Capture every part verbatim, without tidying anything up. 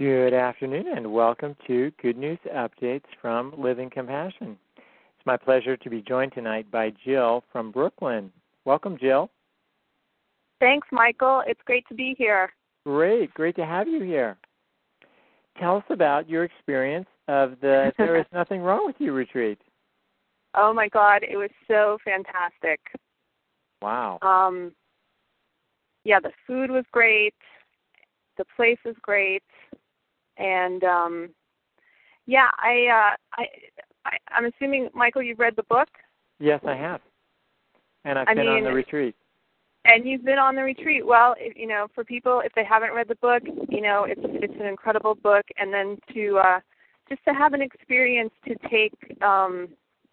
Good afternoon and welcome to Good News Updates from Living Compassion. It's my pleasure to be joined tonight by Jill from Brooklyn. Welcome, Jill. Thanks, Michael. It's great to be here. Great. Great to have you here. Tell us about your experience of the There Is Nothing Wrong With You retreat. Oh, my God. It was so fantastic. Wow. Um, yeah, the food was great. The place was great. And, um, yeah, I, uh, I, I, I'm assuming, Michael, you've read the book? Yes, I have. And I've I been mean, on the retreat. And you've been on the retreat. Well, if, you know, for people, if they haven't read the book, you know, it's it's an incredible book. And then to uh, just to have an experience to take, um,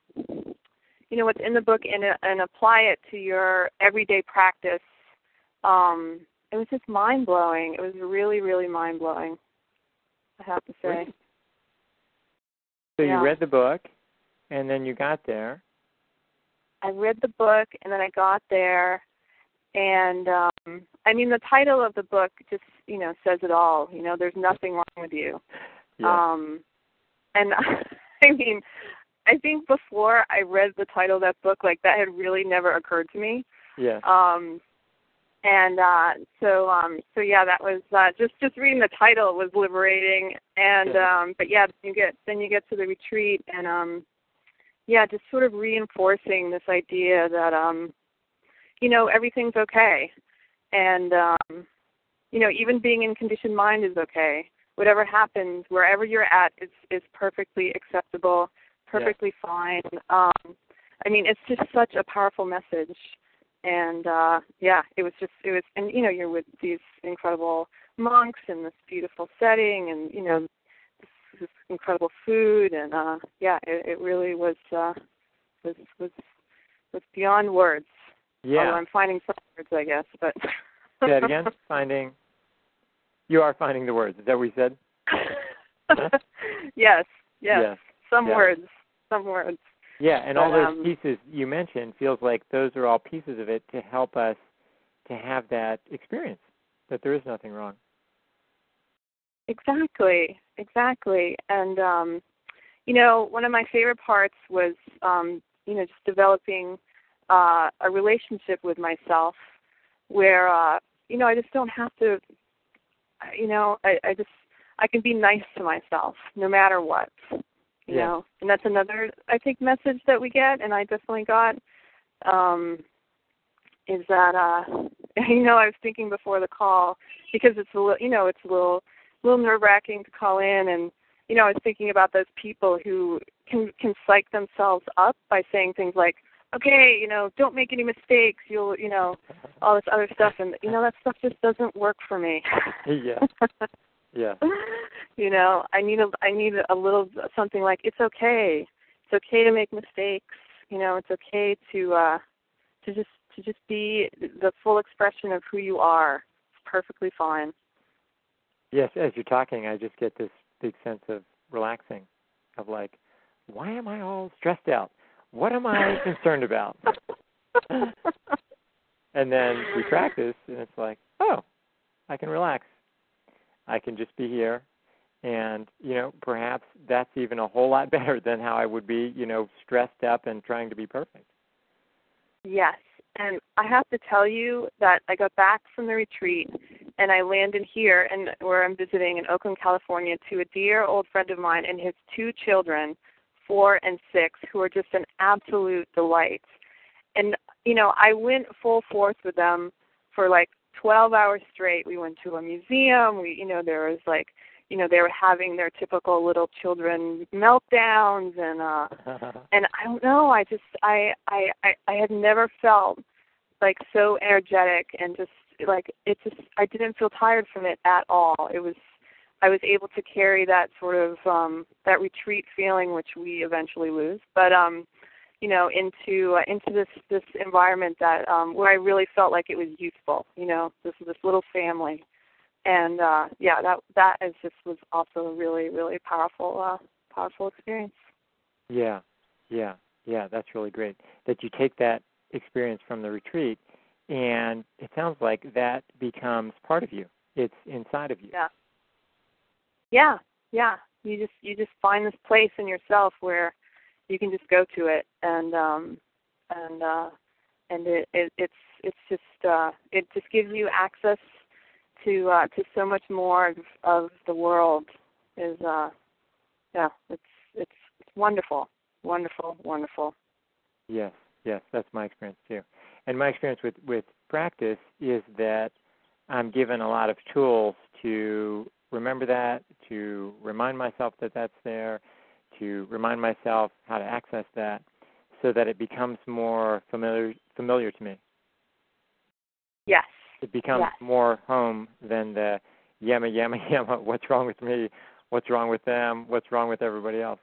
you know, what's in the book and, uh, and apply it to your everyday practice, um, it was just mind-blowing. It was really, really mind-blowing, I have to say. Great. So yeah. you read the book, and then you got there. I read the book, and then I got there. And, um, I mean, the title of the book just, you know, says it all. You know, there's nothing wrong with you. Yes. Um, and, I mean, I think before I read the title of that book, like, that had really never occurred to me. Yes. Um, and uh, so, um, so yeah, that was uh, just just reading the title was liberating. And, Yes. um, but yeah, you get then you get to the retreat, and um, yeah, just sort of reinforcing this idea that, um, you know, everything's okay. And, um, you know, even being in conditioned mind is okay. Whatever happens, wherever you're at, is is perfectly acceptable, perfectly yes. fine. Um, I mean, it's just such a powerful message. And, uh, yeah, it was just, it was, and, you know, you're with these incredible monks in this beautiful setting and, you know, this, this incredible food. And, uh, yeah, it, it really was, uh, was, was, was beyond words. Yeah. Although I'm finding some words, I guess, but... Say it again. Finding... You are finding the words. Is that what we said? yes, yes. Yes. Some yes. words. Some words. Yeah, and but, all those um, pieces you mentioned feels like those are all pieces of it to help us to have that experience, that there is nothing wrong. Exactly. Exactly. And, um, you know, one of my favorite parts was, um, you know, just developing uh, a relationship with myself where, uh, you know, I just don't have to, you know, I, I just, I can be nice to myself no matter what, you yeah. know. And that's another, I think, message that we get, and I definitely got, um, is that, uh, you know, I was thinking before the call, because it's a little, you know, it's a little, little nerve-wracking to call in, and, you know, I was thinking about those people who can, can psych themselves up by saying things like, okay, you know, don't make any mistakes, you'll, you know, all this other stuff. And, you know, that stuff just doesn't work for me. yeah. Yeah. You know, I need a, I need a little something like, it's okay. It's okay to make mistakes. You know, it's okay to, uh, to just, to just be the full expression of who you are. It's perfectly fine. Yes, as you're talking, I just get this big sense of relaxing, of like, why am I all stressed out? What am I concerned about? And then we practice, and it's like, oh, I can relax. I can just be here. And, you know, perhaps that's even a whole lot better than how I would be, you know, stressed up and trying to be perfect. Yes. And I have to tell you that I got back from the retreat, and I landed here, and where I'm visiting in Oakland, California, to a dear old friend of mine and his two children, four and six, who are just an absolute delight. And, you know, I went full force with them for like twelve hours straight. We went to a museum. We, you know, there was like, you know, they were having their typical little children meltdowns, and uh, and I don't know. I just, I, I, I, I had never felt like so energetic and just like it. Just, I didn't feel tired from it at all. It was. I was able to carry that sort of um, that retreat feeling, which we eventually lose, but um, you know, into uh, into this this environment that um, where I really felt like it was useful. You know, this this little family, and uh, yeah, that that is just was also a really really powerful uh, powerful experience. Yeah, yeah, yeah. That's really great that you take that experience from the retreat, and it sounds like that becomes part of you. It's inside of you. Yeah. yeah, yeah. You just you just find this place in yourself where you can just go to it, and um, and uh, and it, it it's it's just uh, it just gives you access to uh, to so much more of, of the world. Is uh, yeah, it's it's it's wonderful, wonderful, wonderful. Yes, yes, that's my experience too. And my experience with, with practice is that I'm given a lot of tools to remember that, to remind myself that that's there, to remind myself how to access that, so that it becomes more familiar familiar to me. Yes. It becomes Yes. more home than the yamma, yamma, yamma, what's wrong with me, what's wrong with them, what's wrong with everybody else.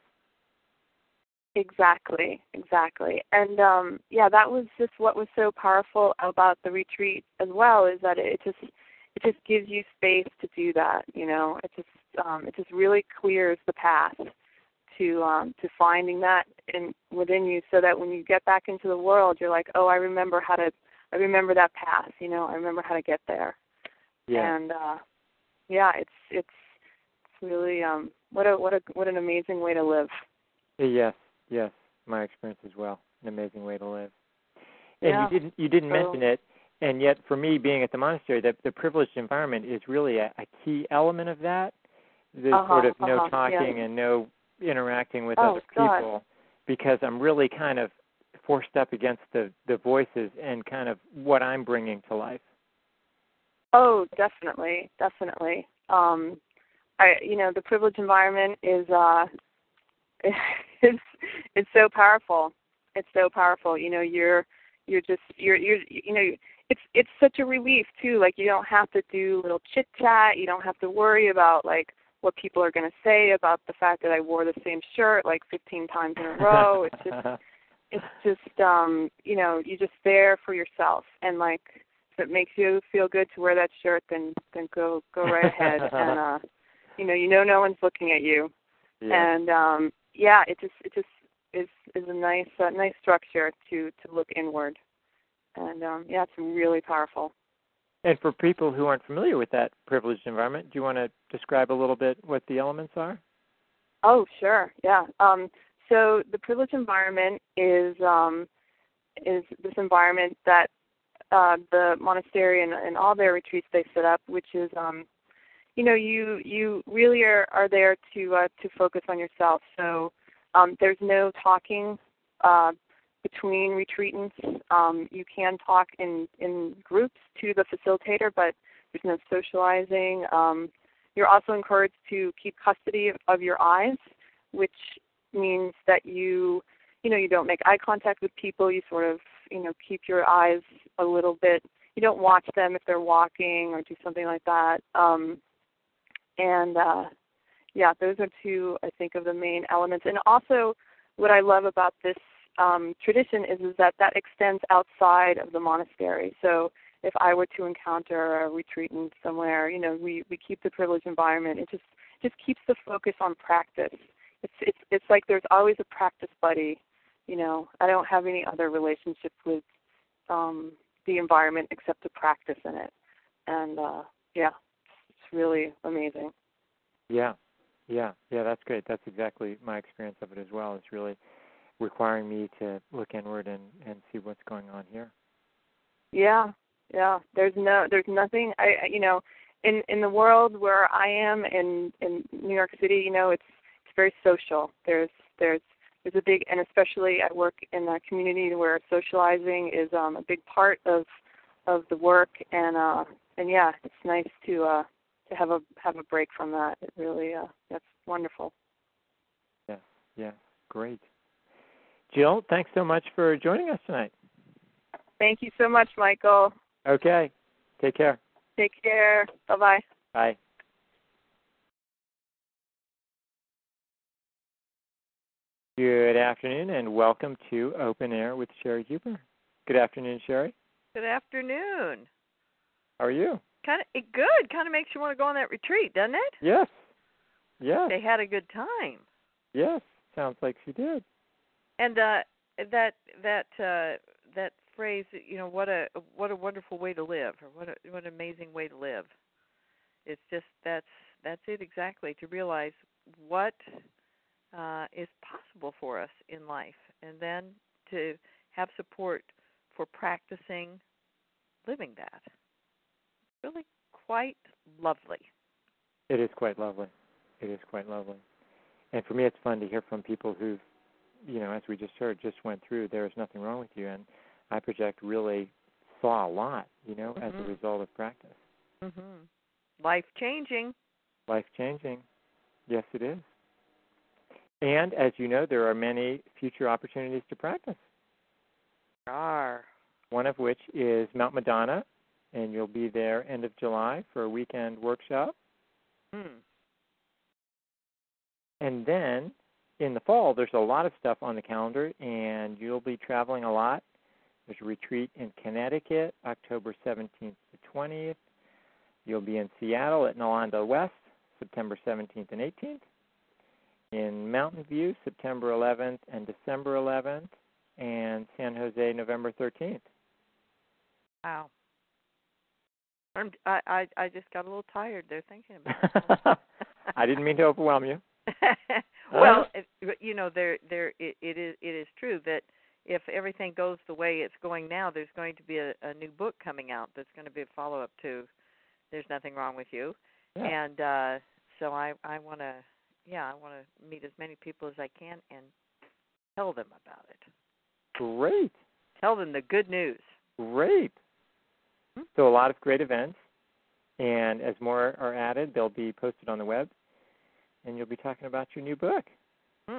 Exactly, exactly. And um, yeah, that was just what was so powerful about the retreat as well, is that it just it just gives you space to do that. You know, it just um, it just really clears the path to um, to finding that in within you, so that when you get back into the world, you're like, oh, I remember how to, I remember that path. You know, I remember how to get there. Yeah. And uh, yeah, it's it's it's really um, what a what a what an amazing way to live. Yes, yes, my experience as well. An amazing way to live. And Yeah. you didn't you didn't So, mention it, and yet for me, being at the monastery, the, the privileged environment is really a, a key element of that. The uh-huh, sort of no uh-huh, talking yeah. and no interacting with Oh, other God. people, because I'm really kind of forced up against the, the voices and kind of what I'm bringing to life. Oh, definitely, definitely. Um, I, you know, the privileged environment is, uh, it's, it's so powerful. It's so powerful. You know, you're, you're just, you're, you're, you know, it's, it's such a relief too. Like, you don't have to do little chit chat. You don't have to worry about like what people are going to say about the fact that I wore the same shirt like fifteen times in a row. It's just, it's just, um, you know, you're just there for yourself, and like, if it makes you feel good to wear that shirt, then then go go right ahead, and uh, you know, you know, no one's looking at you, Yeah. and um, yeah, it just it just is is a nice uh, nice structure to to look inward, and um, yeah, it's really powerful. And for people who aren't familiar with that privileged environment, do you want to describe a little bit what the elements are? Oh, sure, yeah. Um, so the privileged environment is um, is this environment that uh, the monastery and, and all their retreats they set up, which is, um, you know, you you really are, are there to uh, to focus on yourself. So um, there's no talking uh, between retreatants. Um, you can talk in, in groups to the facilitator, but there's no socializing. Um, you're also encouraged to keep custody of, of your eyes, which means that you, you know, you don't make eye contact with people. You sort of, you know, keep your eyes a little bit. You don't watch them if they're walking or do something like that. Um, and uh, yeah, those are two, I think, of the main elements. And also, what I love about this um, tradition is, is that that extends outside of the monastery. So if I were to encounter a retreatant somewhere, you know, we, we keep the privileged environment. It just just keeps the focus on practice. It's it's it's like there's always a practice buddy. You know, I don't have any other relationship with um, the environment except to practice in it. And uh, yeah, it's really amazing. Yeah, yeah, yeah, that's great. That's exactly my experience of it as well. It's really requiring me to look inward and, and see what's going on here. Yeah, yeah. There's no, there's nothing. I, I- you know, in in the world where I am in in New York City, you know, it's it's very social. There's there's there's a big, and especially I work in a community where socializing is um, a big part of of the work, and uh, and yeah, it's nice to uh, to have a have a break from that. It really, uh, that's wonderful. Yeah, yeah, great. Jill, thanks so much for joining us tonight. Thank you so much, Michael. Okay, take care. Take care. Bye-bye. Bye. Good afternoon, and welcome to Open Air with Sherry Huber. Good afternoon, Sherry. Good afternoon. How are you? Kind of good. Kind of makes you want to go on that retreat, doesn't it? Yes. Yes. They had a good time. Yes. Sounds like she did. And uh, that that uh, that phrase, you know, what a what a wonderful way to live, or what a, what an amazing way to live. It's just that's That's it exactly. To realize what uh, is possible for us in life, and then to have support for practicing living that. Really quite lovely. It is quite lovely. It is quite lovely. And for me, it's fun to hear from people who've, you know, as we just heard, just went through, there is nothing wrong with you. And I project really saw a lot, you know, mm-hmm. as a result of practice. Mm-hmm. Life-changing. Life-changing. Yes, it is. And as you know, there are many future opportunities to practice. There are. One of which is Mount Madonna, and you'll be there end of July for a weekend workshop. Hmm. And then in the fall, there's a lot of stuff on the calendar, and you'll be traveling a lot. There's a retreat in Connecticut, October seventeenth to twentieth. You'll be in Seattle at Nalanda West, September seventeenth and eighteenth. In Mountain View, September eleventh and December eleventh. And San Jose, November thirteenth. Wow. I'm, I, I I just got a little tired there thinking about it. I didn't mean to overwhelm you. Well, it, you know, there there it, it is it is true that if everything goes the way it's going now, there's going to be a, a new book coming out that's going to be a follow-up to There's Nothing Wrong with You. Yeah. And uh, so I, I want to, yeah, I want to meet as many people as I can and tell them about it. Great. Tell them the good news. Great. Hmm? So a lot of great events, and as more are added, they'll be posted on the web, and you'll be talking about your new book. Hmm.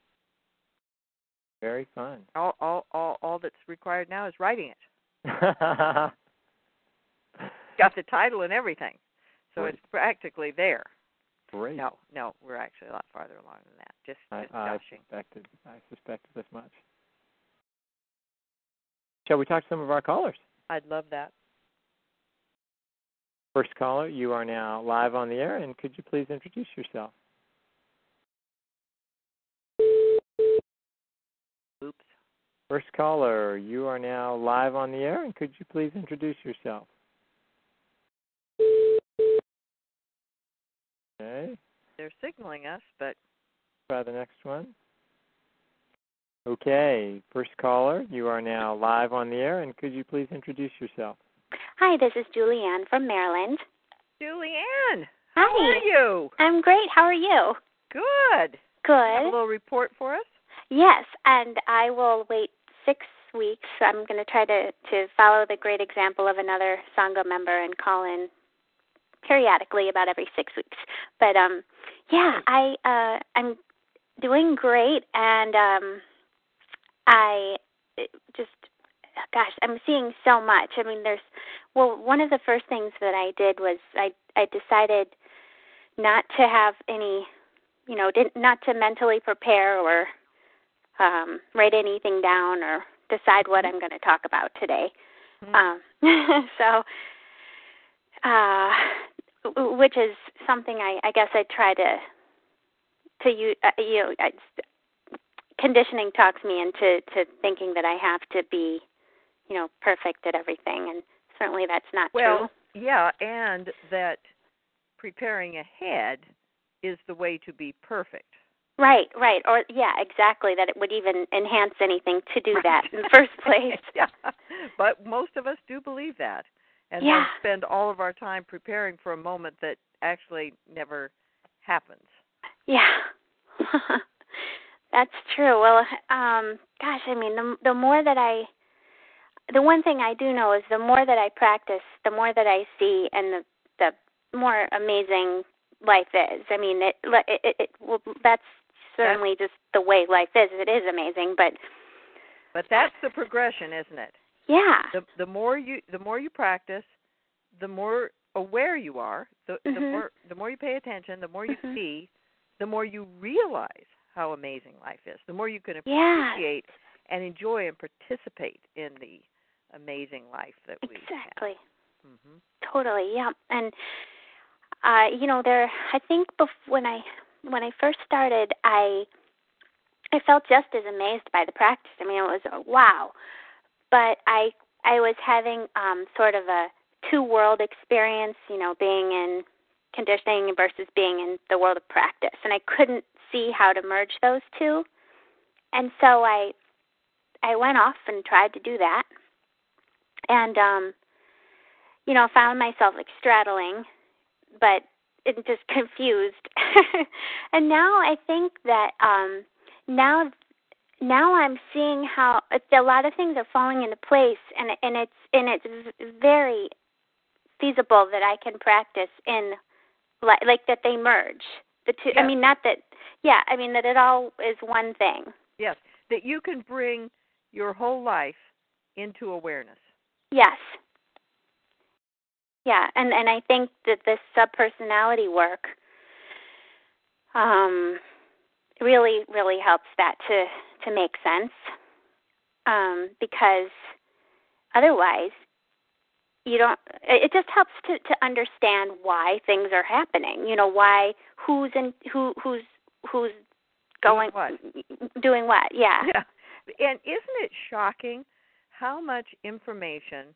Very fun. All, all, all, all that's required now is writing it. Got the title and everything, so Great. It's practically there. Great. No, no, we're actually a lot farther along than that. Just, just I, I joshing. suspected. I suspected this much. Shall we talk to some of our callers? I'd love that. First caller, you are now live on the air, and could you please introduce yourself? Oops. First caller, you are now live on the air, and could you please introduce yourself? Okay. They're signaling us, but... Try the next one. Okay. First caller, you are now live on the air, and could you please introduce yourself? Hi, this is Julianne from Maryland. Julianne! Hi. How are you? I'm great. How are you? Good. Good. Have a little report for us? Yes, and I will wait six weeks. I'm going to try to, to follow the great example of another Sangha member and call in periodically about every six weeks. But, um, yeah, I, uh, I'm doing great, and um, I just, gosh, I'm seeing so much. I mean, there's, well, one of the first things that I did was I, I decided not to have any, you know, didn't, not to mentally prepare or um, write anything down or decide what I'm going to talk about today. Mm-hmm. Um, so, uh, which is something I, I guess I try to, to you, uh, you know, I, conditioning talks me into to thinking that I have to be, you know, perfect at everything, and certainly that's not well, true. Well, yeah, and that preparing ahead is the way to be perfect. Right, right, or yeah, exactly, that it would even enhance anything to do that in the first place. Yeah, but most of us do believe that, and yeah. then spend all of our time preparing for a moment that actually never happens. Yeah, that's true. Well, um, gosh, I mean, the the more that I, the one thing I do know is the more that I practice, the more that I see, and the the more amazing life is. I mean, it, it, it, it well, that's certainly that's, just the way life is. It is amazing, but but that's the progression, isn't it? Yeah. The the more you the more you practice, the more aware you are. The, mm-hmm. the more the more you pay attention, the more you mm-hmm. see, the more you realize how amazing life is. The more you can appreciate yeah. and enjoy and participate in the amazing life that we exactly. have. Exactly. Mm-hmm. Totally. Yeah. And uh, you know, there. I think bef- when I when I first started, I I felt just as amazed by the practice. I mean, it was uh, wow. But I I was having um, sort of a two-world experience, you know, being in conditioning versus being in the world of practice. And I couldn't see how to merge those two. And so I I went off and tried to do that. And, um, you know, found myself like straddling, but it just confused. And now I think that um, now now I'm seeing how a lot of things are falling into place, and and it's and it's very feasible that I can practice in like, like that they merge the two. Yes. I mean, not that. Yeah, I mean that it all is one thing. Yes, that you can bring your whole life into awareness. Yes. Yeah, and and I think that this subpersonality work um, really really helps that to to make sense, um, because otherwise you don't. It just helps to, to understand why things are happening. You know, why who's in who who's who's going doing what? Doing what? Yeah. Yeah. And isn't it shocking how much information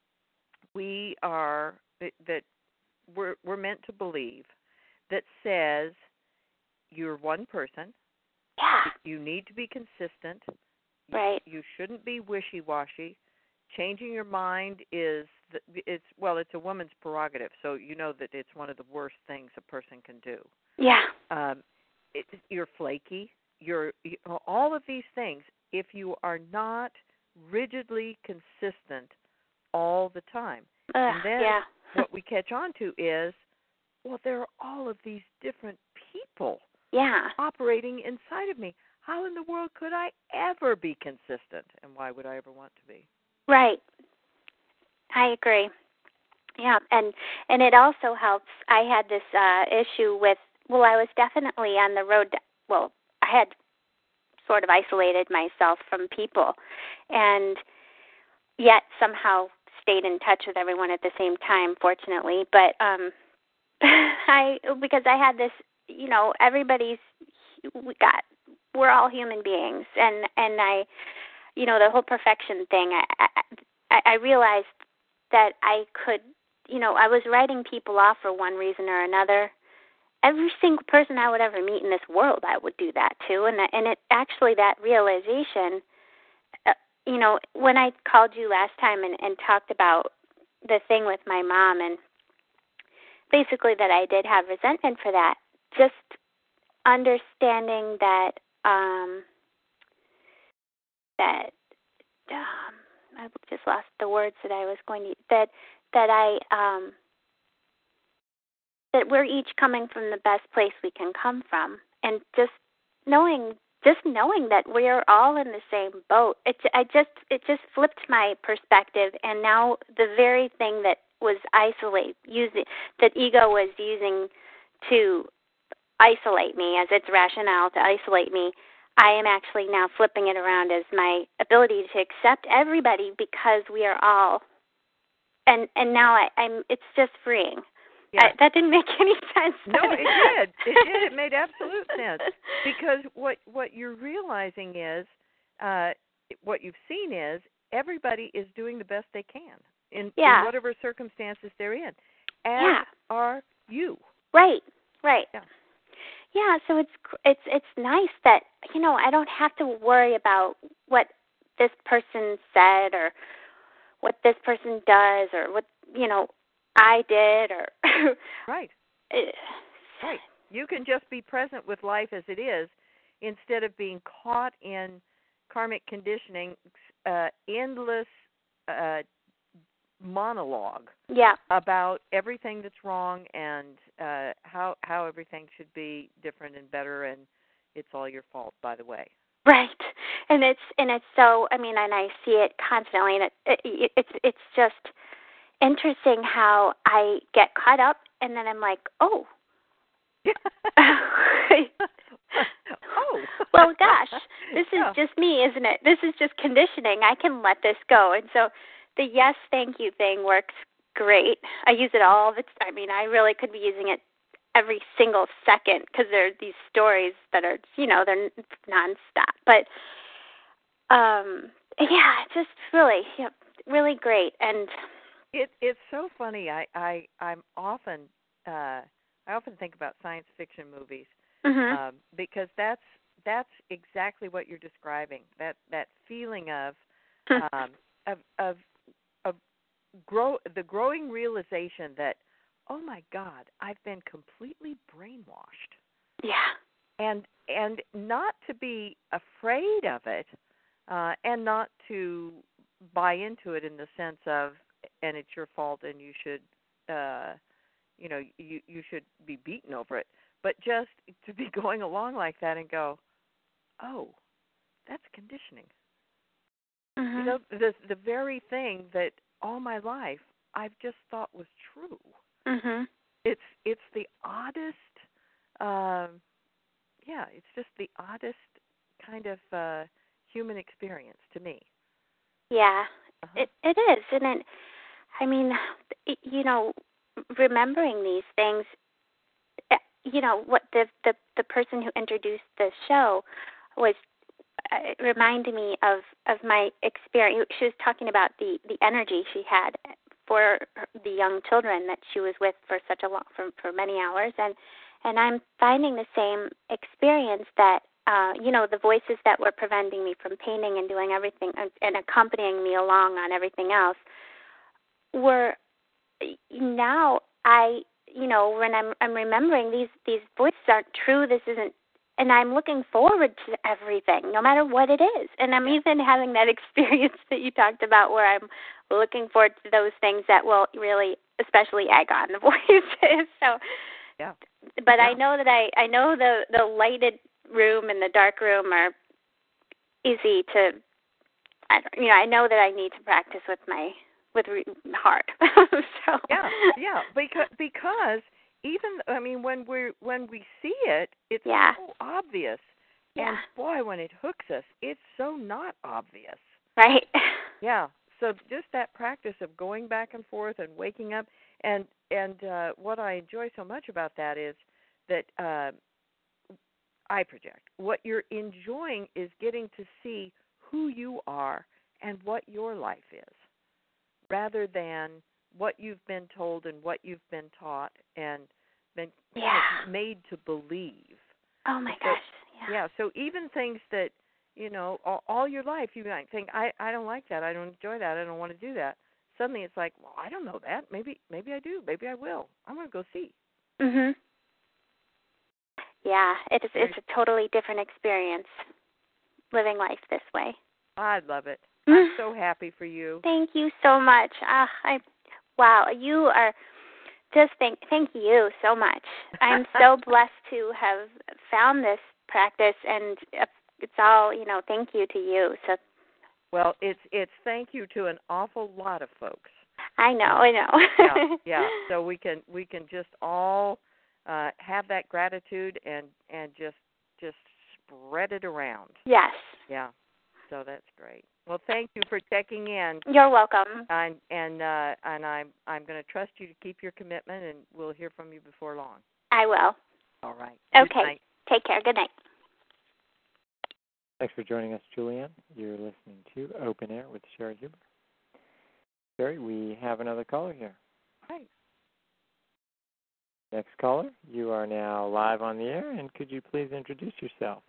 we are that we're we're meant to believe that says you're one person. Yeah. You need to be consistent. Right. You, you shouldn't be wishy-washy. Changing your mind is the, it's well, it's a woman's prerogative. So you know that it's one of the worst things a person can do. Yeah. Um, it, you're flaky. You're you, all of these things. If you are not rigidly consistent all the time, Ugh, and then yeah. what we catch on to is, well, there are all of these different people yeah. operating inside of me. How in the world could I ever be consistent? And why would I ever want to be? Right. I agree. Yeah, and and it also helps. I had this uh, issue with, well, I was definitely on the road to, well, I had sort of isolated myself from people, and yet somehow stayed in touch with everyone at the same time, fortunately. But um, I, because I had this, you know, everybody's, we got, we're all human beings, and and I, you know, the whole perfection thing. I I, I realized that I could, you know, I was writing people off for one reason or another. Every single person I would ever meet in this world, I would do that to, and and it actually that realization. Uh, you know, when I called you last time and, and talked about the thing with my mom, and basically that I did have resentment for that, just understanding that um, that um, I just lost the words that I was going to that that I um, that we're each coming from the best place we can come from, and just knowing. Just knowing that we're all in the same boat, it, I just it just flipped my perspective, and now the very thing that was isolate using that ego was using to isolate me as its rationale to isolate me, I am actually now flipping it around as my ability to accept everybody because we are all, and and now I, I'm it's just freeing. Yeah. I, that didn't make any sense. No, it did. It did. It made absolute sense. Because what what you're realizing is, uh, what you've seen is, everybody is doing the best they can in, yeah. in whatever circumstances they're in. As yeah. are you. Right, right. Yeah. Yeah, so it's it's it's nice that, you know, I don't have to worry about what this person said or what this person does or what, you know, I did or right. Right. You can just be present with life as it is instead of being caught in karmic conditioning, uh, endless uh, monologue yeah. about everything that's wrong and uh, how how everything should be different and better, and it's all your fault, by the way. Right, and it's and it's so. I mean, and I see it constantly, and it, it it's it's just interesting how I get caught up, and then I'm like, oh. oh. Well, gosh, this is yeah. just me, isn't it? This is just conditioning. I can let this go. And so the yes, thank you thing works great. I use it all the time. I mean, I really could be using it every single second because there are these stories that are, you know, they're nonstop. But, um, yeah, just really, yeah, really great. And it it's so funny. I, I, I'm often uh, I often think about science fiction movies Mhm. um, because that's that's exactly what you're describing. That that feeling of um, of of of grow the growing realization that, oh my God, I've been completely brainwashed, Yeah. and and not to be afraid of it, uh, and not to buy into it in the sense of, and it's your fault, and you should, uh, you know, you you should be beaten over it, but just to be going along like that and go, oh, that's conditioning. Mhm. You know, the the very thing that all my life I've just thought was true. Mhm. It's it's the oddest, um, yeah, it's just the oddest kind of uh, human experience to me. Yeah. Uh-huh. It it is, and it. I mean, it, you know, remembering these things. eh, You know what the the the person who introduced the show was uh, it reminded me of of my experience. She was talking about the the energy she had for the young children that she was with for such a long for for many hours, and and I'm finding the same experience that uh, you know the voices that were preventing me from painting and doing everything and, and accompanying me along on everything else were now I you know when I'm I'm remembering these these voices aren't true. This isn't, and I'm looking forward to everything, no matter what it is. And I'm even having that experience that you talked about, where I'm looking forward to those things that will really, especially egg on the voices. So, Yeah. but Yeah. I know that I I know the the lighted room and the dark room are easy to. I don't, you know, I know that I need to practice with my with re- heart. So Yeah, yeah, because because even I mean when we when we see it, it's yeah, so obvious, yeah, and boy, when it hooks us, it's so not obvious. right. Yeah, so just that practice of going back and forth and waking up, and and uh, what I enjoy so much about that is that uh, I project. What you're enjoying is getting to see who you are and what your life is, rather than what you've been told and what you've been taught and been kind Yeah. of made to believe. Oh my So, gosh. Yeah. yeah, so even things that, you know, all, all your life you might think, I, I don't like that, I don't enjoy that, I don't want to do that. Suddenly it's like, well, I don't know that. Maybe maybe I do. Maybe I will. I'm going to go see. Mhm. Yeah, it is. Very, It's a totally different experience living life this way. I love it. I'm so happy for you. Thank you so much. Uh, I, wow, you are just thank thank you so much. I'm so blessed to have found this practice, and it's all you know. Thank you to you. So well, it's it's thank you to an awful lot of folks. I know, Uh, I know. yeah, yeah. So we can we can just all uh, have that gratitude and and just just spread it around. Yes. Yeah. So that's great. Well, thank you for checking in. You're welcome. And and uh, and I'm I'm going to trust you to keep your commitment, and we'll hear from you before long. I will. All right. Okay. Good night. Take care. Good night. Thanks for joining us, Julianne. You're listening to Open Air with Sherry Huber. Sherry, we have another caller here. Hi. Next caller, you are now live on the air, and could you please introduce yourself?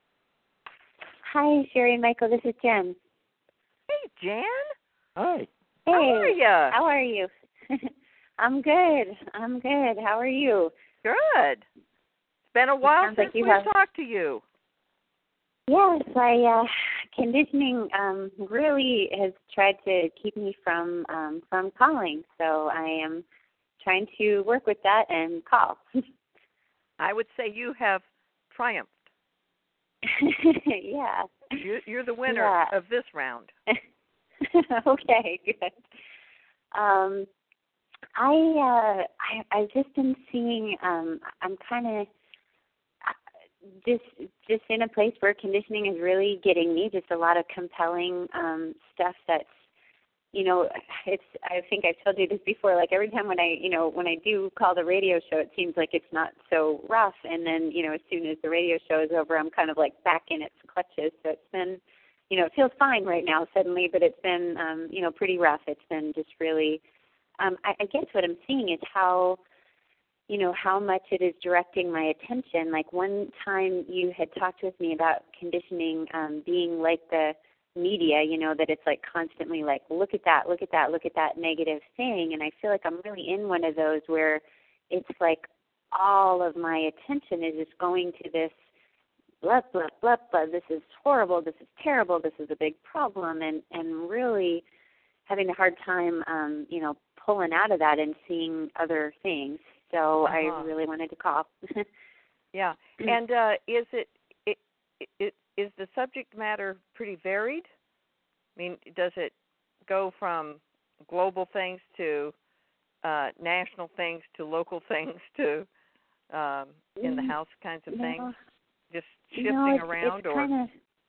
Hi, Sherry and Michael. This is Jen. Hey, Jan. Hi. Hey. How are you? How are you? I'm good. I'm good. How are you? Good. It's been a while since like you we've have... talked to you. Yes, I uh, conditioning um, really has tried to keep me from um, from calling, so I am trying to work with that and call. I would say you have triumphed. Yeah. You're, you're the winner yeah. of this round. Okay, good. Um, I uh, I I've just been seeing. Um, I'm kind of just just in a place where conditioning is really getting me. Just a lot of compelling um, stuff that's, you know, it's. I think I've told you this before. Like every time when I, you know, when I do call the radio show, it seems like it's not so rough. And then, you know, as soon as the radio show is over, I'm kind of like back in its clutches. So it's been, you know, it feels fine right now suddenly, but it's been, um, you know, pretty rough. It's been just really. Um, I, I guess what I'm seeing is how you know, how much it is directing my attention. Like one time you had talked with me about conditioning um, being like the media, you know, that it's like constantly like, look at that, look at that, look at that negative thing. And I feel like I'm really in one of those where it's like all of my attention is just going to this blah, blah, blah, blah, this is horrible, this is terrible, this is a big problem, and, and really having a hard time, um, you know, pulling out of that and seeing other things. So uh-huh. I really wanted to call. Yeah. And uh, is it, it, it is the subject matter pretty varied? I mean, does it go from global things to uh, national things to local things to um, in the house kinds of no. things? Just shifting no, it's, around, it's or kinda,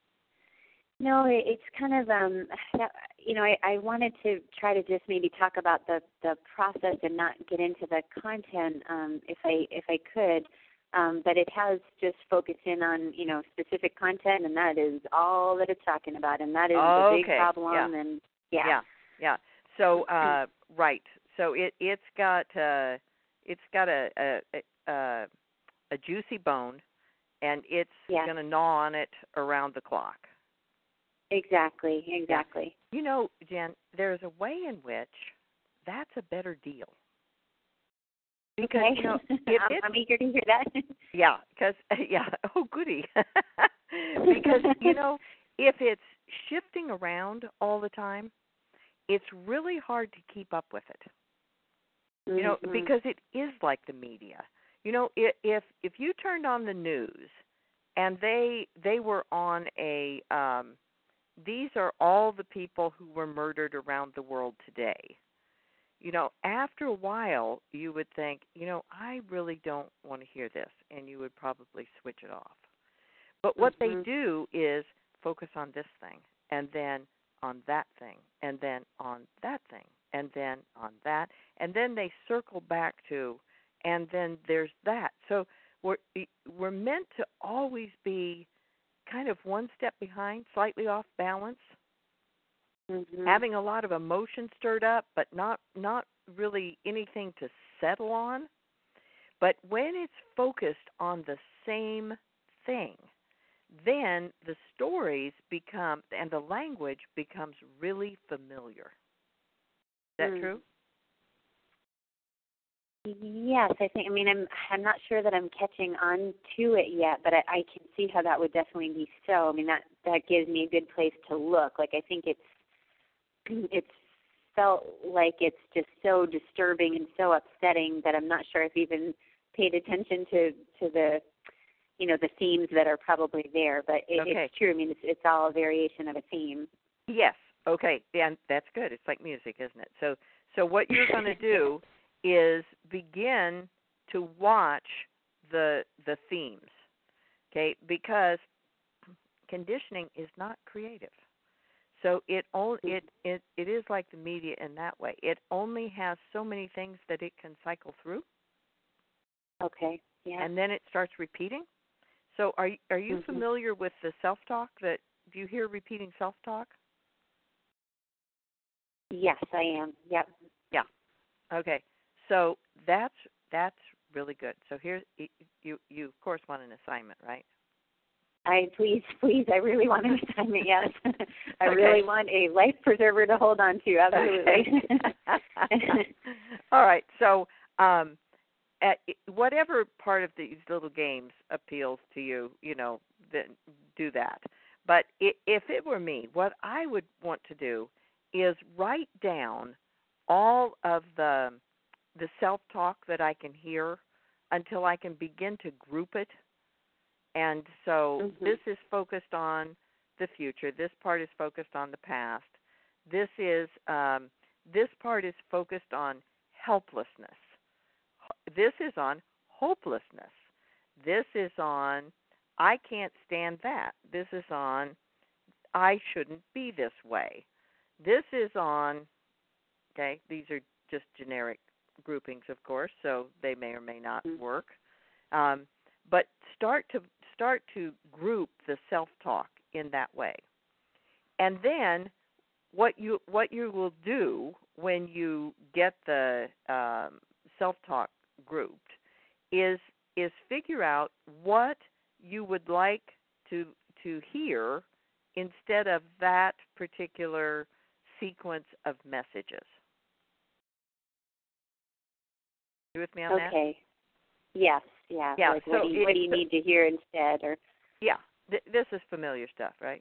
no, it, it's kind of um, you know, I, I wanted to try to just maybe talk about the, the process and not get into the content, um, if I if I could, um, but it has just focused in on, you know, specific content, and that is all that it's talking about, and that is oh, the big okay. problem, yeah. and yeah, yeah, yeah. So uh, right, so it it's got uh, it's got a a, a a juicy bone. And it's yes. going to gnaw on it around the clock. Exactly, exactly. Yeah. You know, Jen, there's a way in which that's a better deal. Because, okay. you know, if I'm, I'm eager to hear that. yeah, because, yeah, oh, goody. Because, you know, if it's shifting around all the time, it's really hard to keep up with it. You know, mm-hmm. because it is like the media. You know, if if you turned on the news and they they were on a um, these are all the people who were murdered around the world today. You know, after a while, you would think, you know, I really don't want to hear this, and you would probably switch it off. But what mm-hmm. they do is focus on this thing, and then on that thing, and then on that thing, and then on that, and then they circle back to, and then there's that. So we're we're meant to always be kind of one step behind, slightly off balance, mm-hmm. having a lot of emotion stirred up, but not not really anything to settle on. But when it's focused on the same thing, then the stories become, and the language becomes really familiar. Is that mm. true? Yes, I think. I mean, I'm I'm not sure that I'm catching on to it yet, but I, I can see how that would definitely be so. I mean, that that gives me a good place to look. Like, I think it's it's felt like it's just so disturbing and so upsetting that I'm not sure I've even paid attention to to the you know the themes that are probably there. But it, okay. it's true. I mean, it's it's all a variation of a theme. Yes. Okay. Yeah, that's good. It's like music, isn't it? So so what you're going to do is begin to watch the the themes, okay? Because conditioning is not creative, so it only it, it it is like the media in that way. It only has so many things that it can cycle through. Okay. Yeah. And then it starts repeating. So are are you mm-hmm. familiar with the self-talk? That do you hear repeating self-talk? Yes, I am. Yep. Yeah. Okay. So that's that's really good. So here's you you of course want an assignment, right? I please, please, I really want an assignment, yes. I okay. really want a life preserver to hold on to, absolutely. Okay. All right. So um, at whatever part of these little games appeals to you, you know, then do that. But if it were me, what I would want to do is write down all of the the self-talk that I can hear until I can begin to group it. And so mm-hmm. this is focused on the future. This part is focused on the past. This is um, this part is focused on helplessness. This is on hopelessness. This is on I can't stand that. This is on I shouldn't be this way. This is on, okay, these are just generic groupings, of course, so they may or may not work. Um, but start to start to group the self-talk in that way. And then what you what you will do when you get the um, self-talk grouped is is figure out what you would like to to hear instead of that particular sequence of messages. You with me on that? Okay. Yes. Yeah. Yeah. Like, so what do you, it, what do you need to hear instead, or? Yeah. Th- this is familiar stuff, right?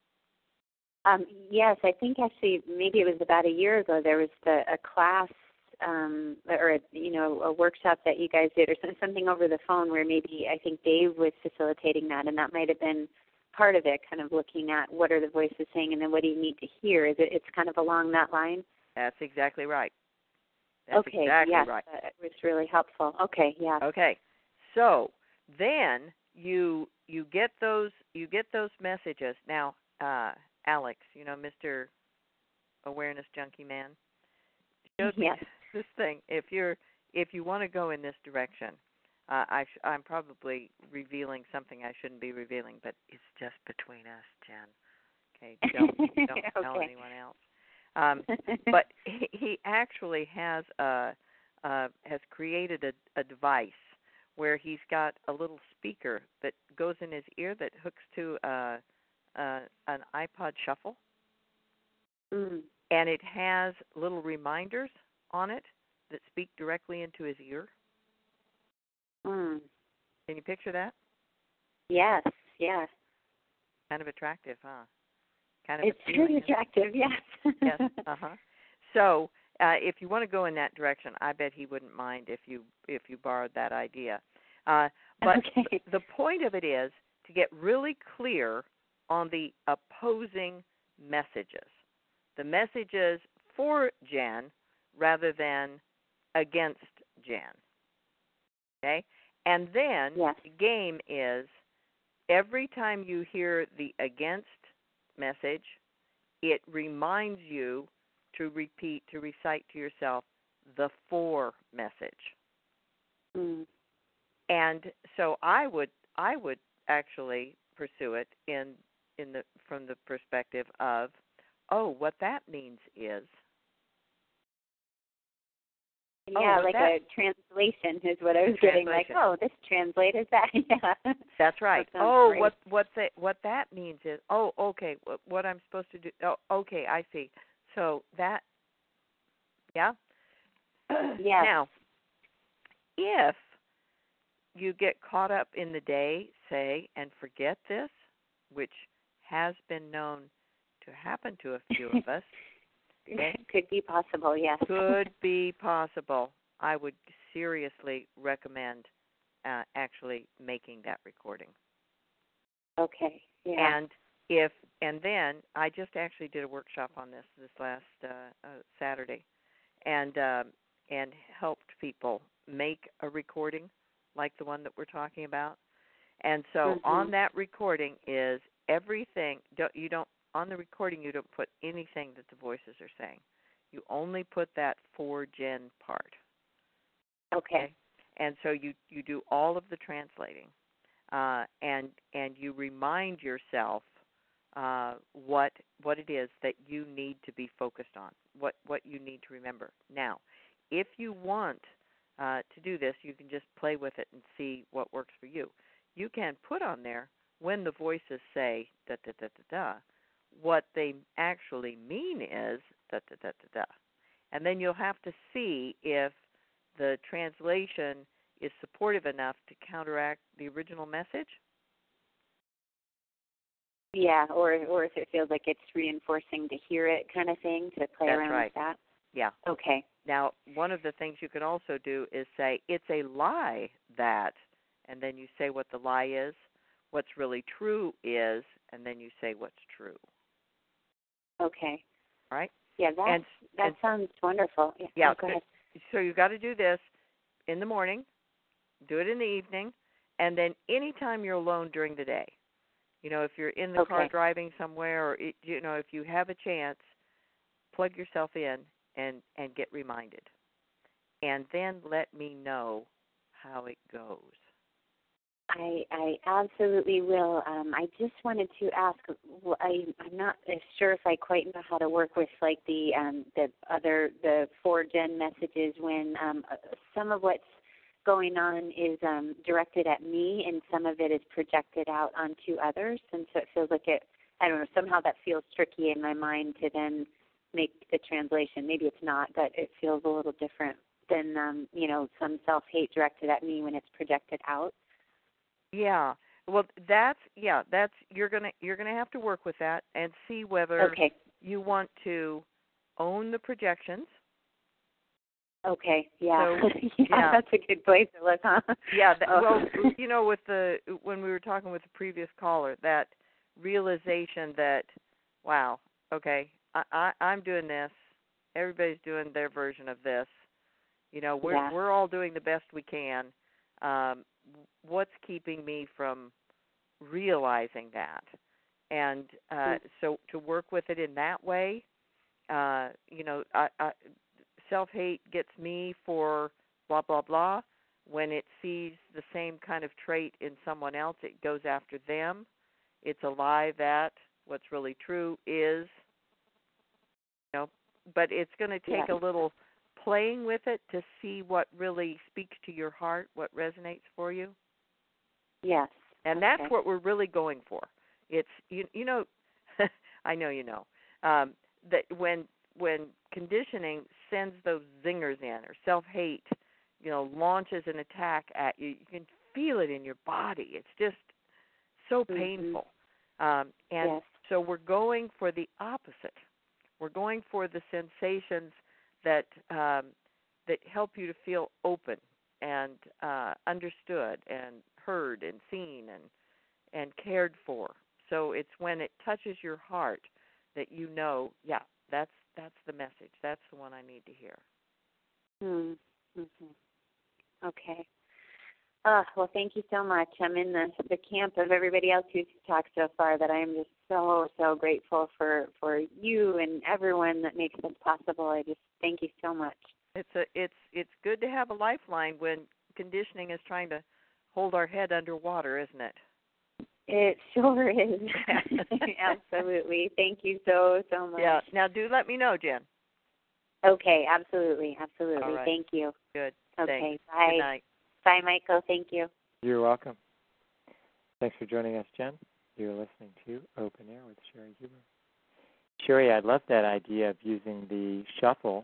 Um, yes, I think actually maybe it was about a year ago. There was the, a class um, or a, you know a workshop that you guys did, or some, something over the phone where maybe I think Dave was facilitating that, and that might have been part of it, kind of looking at what are the voices saying, and then what do you need to hear. Is it? It's kind of along that line. That's exactly right. That's okay. exactly yes, right. Uh, it was really helpful. Okay. Yeah. Okay. So then you you get those you get those messages. Now, uh, Alex, you know, Mister Awareness Junkie Man, showed me Yes. this thing. If you're if you want to go in this direction, uh, I sh- I'm probably revealing something I shouldn't be revealing, but it's just between us, Jen. Okay, don't don't okay. tell anyone else. Um, but he, he actually has a uh, has created a, a device where he's got a little speaker that goes in his ear that hooks to uh, uh, an iPod Shuffle, mm. and it has little reminders on it that speak directly into his ear. Mm. Can you picture that? Yes. Yeah. Kind of attractive, huh? Kind of It's very attractive. Yes. Yes. Uh huh. So, uh, if you want to go in that direction, I bet he wouldn't mind if you if you borrowed that idea. Uh, but okay. the point of it is to get really clear on the opposing messages, the messages for Jen rather than against Jen. Okay? And then yes. the game is every time you hear the against message, it reminds you to repeat, to recite to yourself the for message. Mm. And so I would I would actually pursue it in in the from the perspective of, oh, what that means is Yeah, oh, like that, a translation is what I was getting. Like, oh, this translates that. yeah. That's right. That Oh, great. what what the, what that means is, oh, okay, what, what I'm supposed to do. Oh, okay, I see. So that, yeah. Yeah. Now, if you get caught up in the day, say, and forget this, which has been known to happen to a few of us. Okay? Could be possible, yes. Could be possible. I would seriously recommend uh, actually making that recording. Okay. Yeah. And if and then I just actually did a workshop on this this last uh, uh, Saturday, and uh, and helped people make a recording like the one that we're talking about. And so mm-hmm. on that recording is everything. Don't, you don't on the recording you don't put anything that the voices are saying. You only put that for Jen part. Okay. okay? And so you, you do all of the translating, uh, and and you remind yourself uh, what what it is that you need to be focused on, what what you need to remember. Now, if you want uh, to do this, you can just play with it and see what works for you. You can put on there when the voices say da da da da da, what they actually mean is da da da da da, and then you'll have to see if the translation is supportive enough to counteract the original message. Yeah, or or if it feels like it's reinforcing to hear it kind of thing, to play That's around right. with that. Yeah. Okay. Now, one of the things you can also do is say, it's a lie that, and then you say what the lie is. What's really true is, and then you say what's true. Okay. All right? Yeah, that and, that and, sounds wonderful. Yeah, yeah oh, go ahead. So you've got to do this in the morning, do it in the evening, and then anytime you're alone during the day. You know, if you're in the okay. car driving somewhere, or, it, you know, if you have a chance, plug yourself in and, and get reminded. And then let me know how it goes. I, I absolutely will. Um, I just wanted to ask. Well, I, I'm not sure if I quite know how to work with like the um, the other the four gen messages when um, some of what's going on is um, directed at me, and some of it is projected out onto others. And so it feels like it, I don't know, somehow that feels tricky in my mind to then make the translation. Maybe it's not, but it feels a little different than, um, you know, some self-hate directed at me when it's projected out. Yeah. Well, that's yeah. That's you're gonna you're gonna have to work with that and see whether Okay. you want to own the projections. Okay. Yeah. So, yeah, yeah. That's a good place to look, huh? Yeah. That, Oh. well, you know, with the when we were talking with the previous caller, that realization that, wow, okay, I, I I'm doing this. Everybody's doing their version of this. You know, we're Yeah. we're all doing the best we can. Um, what's keeping me from realizing that? And uh, Mm. so to work with it in that way, uh, you know, I, I, self-hate gets me for blah, blah, blah. When it sees the same kind of trait in someone else, it goes after them. It's a lie that what's really true is, you know, but it's going to take Yeah. a little playing with it to see what really speaks to your heart, what resonates for you. Yes. And Okay. that's what we're really going for. It's you, you know, I know you know um, that when when conditioning sends those zingers in, or self-hate, you know, launches an attack at you, you can feel it in your body. It's just so painful. Mm-hmm. Um, and Yes. so we're going for the opposite. We're going for the sensations that um, that help you to feel open and uh, understood and heard and seen and and cared for. So it's when it touches your heart that you know, yeah, that's that's the message. That's the one I need to hear. Mm. Mm-hmm. Okay. Uh, well, thank you so much. I'm in the, the camp of everybody else who's talked so far that I am just so, so grateful for, for you and everyone that makes this possible. I just thank you so much. It's a it's it's good to have a lifeline when conditioning is trying to hold our head underwater, isn't it? It sure is. Absolutely. Thank you so, so much. Yeah. Now do let me know, Jen. Okay, absolutely, absolutely. All right. Thank you. Good. Okay, Thanks. bye. Good night. Bye, Michael. Thank you. You're welcome. Thanks for joining us, Jen. You're listening to Open Air with Sherry Huber. Sherry, I love that idea of using the shuffle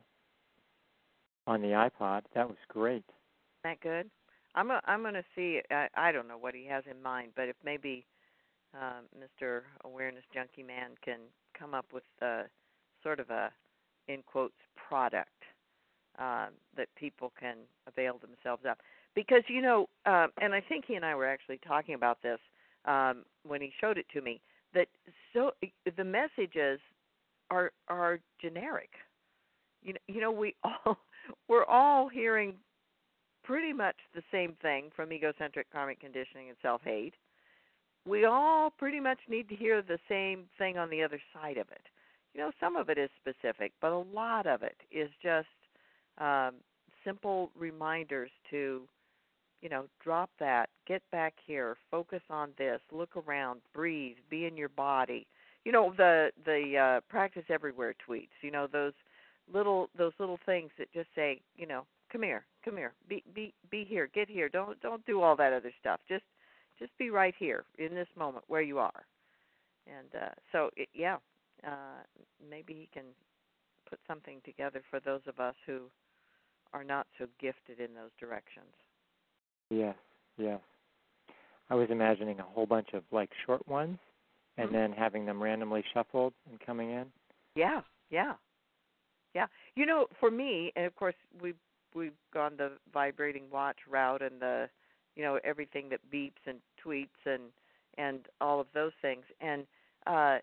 on the iPod. That was great. Isn't that good? I'm a, I'm going to see. I, I don't know what he has in mind, but if maybe um, Mister Awareness Junkie Man can come up with uh, sort of a, in quotes, product um, that people can avail themselves of. Because, you know, um, and I think he and I were actually talking about this um, when he showed it to me, that so the messages are are generic. You know, you know, we all we're all hearing pretty much the same thing from egocentric karmic conditioning and self-hate. We all pretty much need to hear the same thing on the other side of it. You know, some of it is specific, but a lot of it is just um, simple reminders to, you know, drop that, get back here, focus on this, look around, breathe, be in your body. You know, the the uh, practice everywhere tweets. You know, those little those little things that just say, you know, come here, come here, be be be here, get here. Don't don't do all that other stuff. Just just be right here in this moment where you are. And uh, so, it, yeah, uh, maybe he can put something together for those of us who are not so gifted in those directions. Yes, yes. I was imagining a whole bunch of like short ones and Mm-hmm. then having them randomly shuffled and coming in. Yeah, yeah, yeah. You know, for me, and of course we've we've gone the vibrating watch route and the, you know, everything that beeps and tweets and and all of those things. And uh,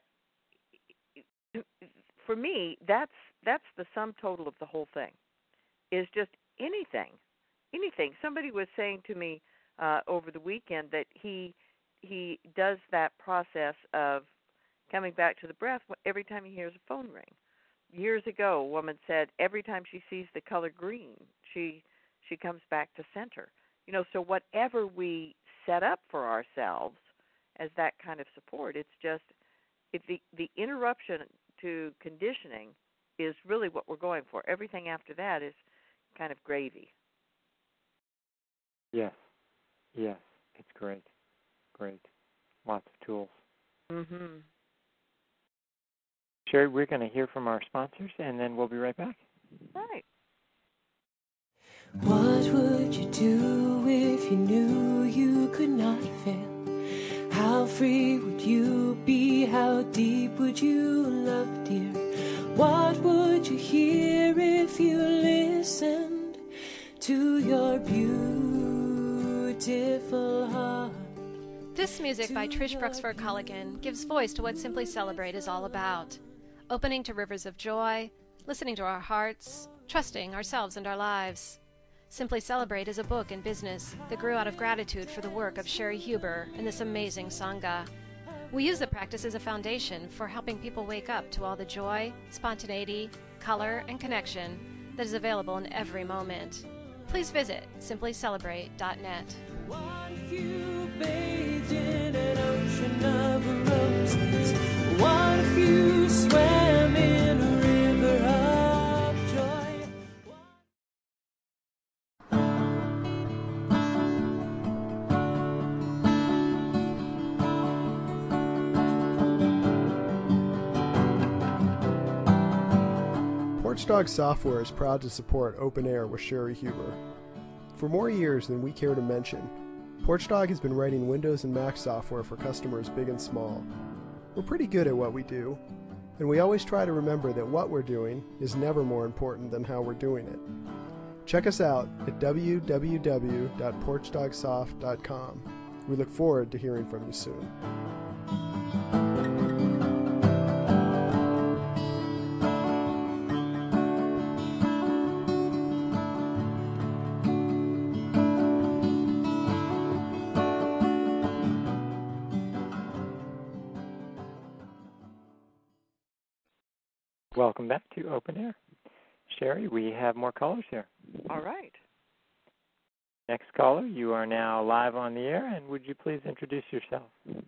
for me, that's that's the sum total of the whole thing. Is just anything, anything. Somebody was saying to me uh, over the weekend that he he does that process of coming back to the breath every time he hears a phone ring. Years ago, a woman said every time she sees the color green, she she comes back to center. You know, so whatever we set up for ourselves as that kind of support, it's just if the the interruption to conditioning is really what we're going for. Everything after that is kind of gravy. Yes. Yes. It's great. Great. Lots of tools. Mm-hmm. Sherry, we're going to hear from our sponsors, and then we'll be right back. Right. What would you do if you knew you could not fail? How free would you be? How deep would you love, dear? What would you hear if you listened to your beautiful heart? This music by Trish Bruxford Culligan gives voice to what Simply Celebrate is all about. Opening to rivers of joy, listening to our hearts, trusting ourselves and our lives. Simply Celebrate is a book and business that grew out of gratitude for the work of Sherry Huber and this amazing Sangha. We use the practice as a foundation for helping people wake up to all the joy, spontaneity, color, and connection that is available in every moment. Please visit simply celebrate dot net. What if you bathed in an ocean of roses? What if you swam in a river of joy? Porch Dog Software is proud to support Open Air with Sherry Huber. For more years than we care to mention, Porch Dog has been writing Windows and Mac software for customers big and small. We're pretty good at what we do, and we always try to remember that what we're doing is never more important than how we're doing it. Check us out at w w w dot porch dog soft dot com. We look forward to hearing from you soon. Welcome back to Open Air. Sherry, we have more callers here. All right. Next caller, you are now live on the air, and would you please introduce yourself?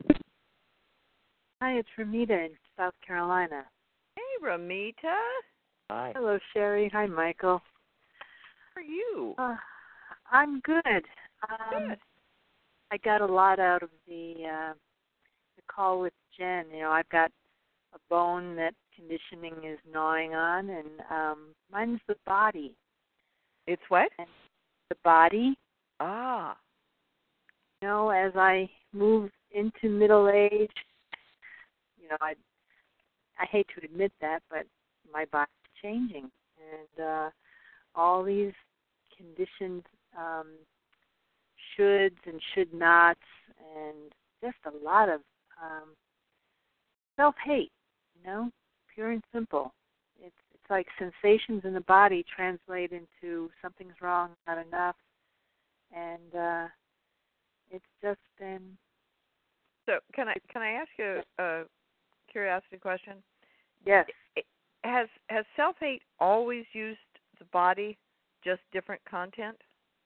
Hi, it's Ramita in South Carolina. Hey, Ramita. Hi. Hello, Sherry. Hi, Michael. How are you? Uh, I'm good. Um, Good. I got a lot out of the, uh, the call with Jen. You know, I've got a bone that conditioning is gnawing on, and um, mine's the body. It's what? And the body. Ah. You know, as I move into middle age, you know, I I hate to admit that, but my body's changing, and uh, all these conditioned um, shoulds and should nots, and just a lot of um, self-hate. You know, pure and simple. It's it's like sensations in the body translate into something's wrong, not enough, and uh, it's just been. So can I can I ask you a curiosity question? Yes. Has has self-hate always used the body, just different content?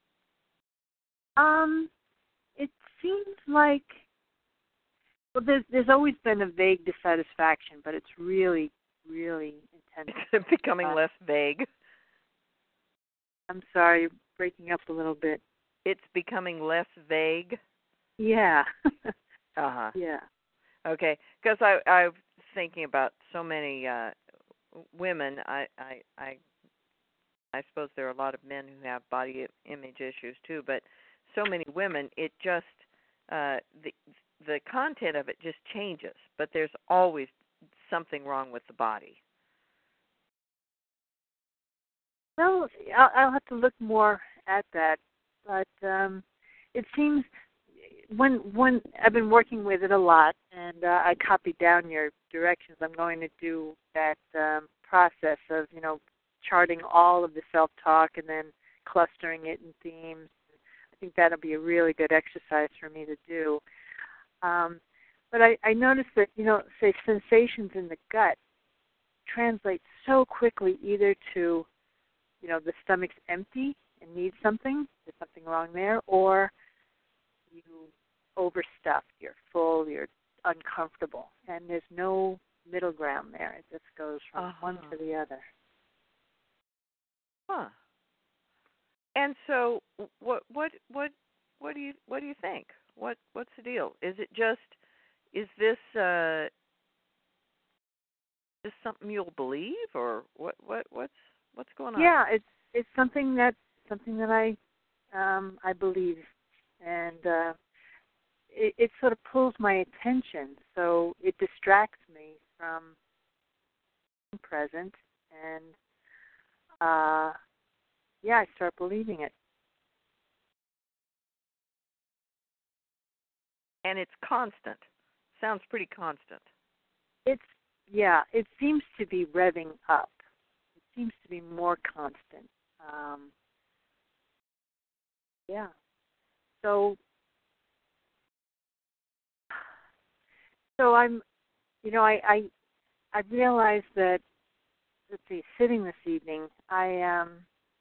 Um, it seems like. Well, there's there's always been a vague dissatisfaction, but it's really, really intense. It's becoming uh, less vague. I'm sorry, you're breaking up a little bit. It's becoming less vague. Yeah. Uh-huh. Yeah. Okay, because I I was thinking about so many uh, women. I, I I I suppose there are a lot of men who have body image issues too, but so many women, it just uh, the the content of it just changes, but there's always something wrong with the body. Well, I'll, I'll have to look more at that, but um, it seems when when I've been working with it a lot, and uh, I copied down your directions. I'm going to do that um, process of you know charting all of the self-talk and then clustering it in themes. I think that'll be a really good exercise for me to do. Um, but I, I noticed that, you know, say sensations in the gut translate so quickly either to, you know, the stomach's empty and needs something, there's something wrong there, or you overstuff, you're full, you're uncomfortable, and there's no middle ground there. It just goes from Uh-huh. one to the other. Huh. And so, what what what what do you what do you think? What what's the deal? Is it just is this uh, just something you'll believe, or what what what's what's going on? Yeah, it's it's something that something that I um, I believe, and uh, it, it sort of pulls my attention, so it distracts me from being present, and uh, yeah, I start believing it. And it's constant. Sounds pretty constant. It's yeah, it seems to be revving up. It seems to be more constant. Um, yeah. So, so I'm, you know, I, I, I realized that. Let's see, sitting this evening, I um,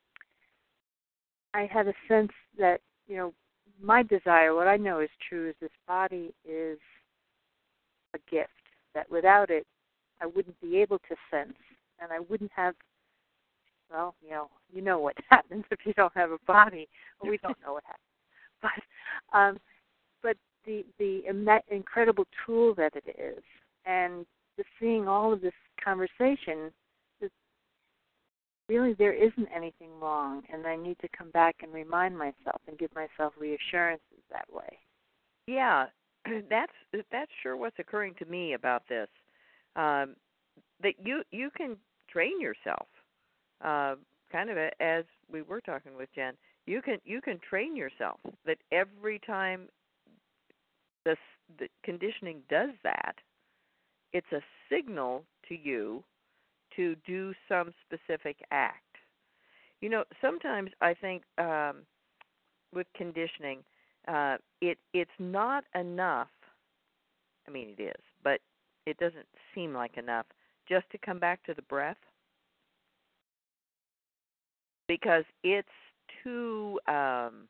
I had a sense that, you know, my desire, what I know is true, is this body is a gift. That without it, I wouldn't be able to sense, and I wouldn't have. Well, you know, you know what happens if you don't have a body. Well, we don't know what happens, but um, but the the im- incredible tool that it is, and just seeing all of this conversation, just really there isn't anything wrong, and I need to come back and remind myself and give myself reassurances that way. Yeah, that's that's sure what's occurring to me about this. Um, that you you can train yourself, uh, kind of a, as we were talking with Jen. You can you can train yourself that every time the the conditioning does that, it's a signal to you to do some specific act. You know, sometimes I think um, with conditioning, uh, it it's not enough. I mean, it is, but it doesn't seem like enough just to come back to the breath, because it's too um,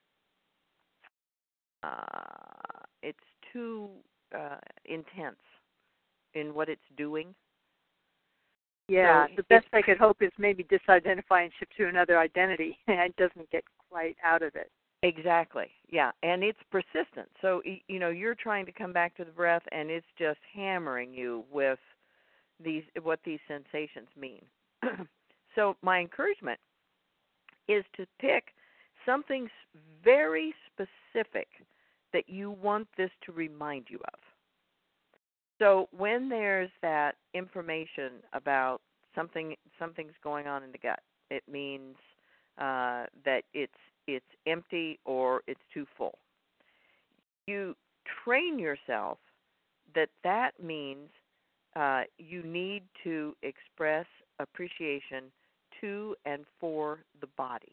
uh, it's too uh, intense in what it's doing. Yeah, So the best I could hope is maybe disidentify and shift to another identity. It doesn't get quite out of it. Exactly. Yeah, and it's persistent. So you know, you're trying to come back to the breath, and it's just hammering you with these what these sensations mean. So my encouragement is to pick something very specific that you want this to remind you of. So when there's that information about something something's going on in the gut, it means uh, that it's it's empty or it's too full. You train yourself that that means uh, you need to express appreciation to and for the body.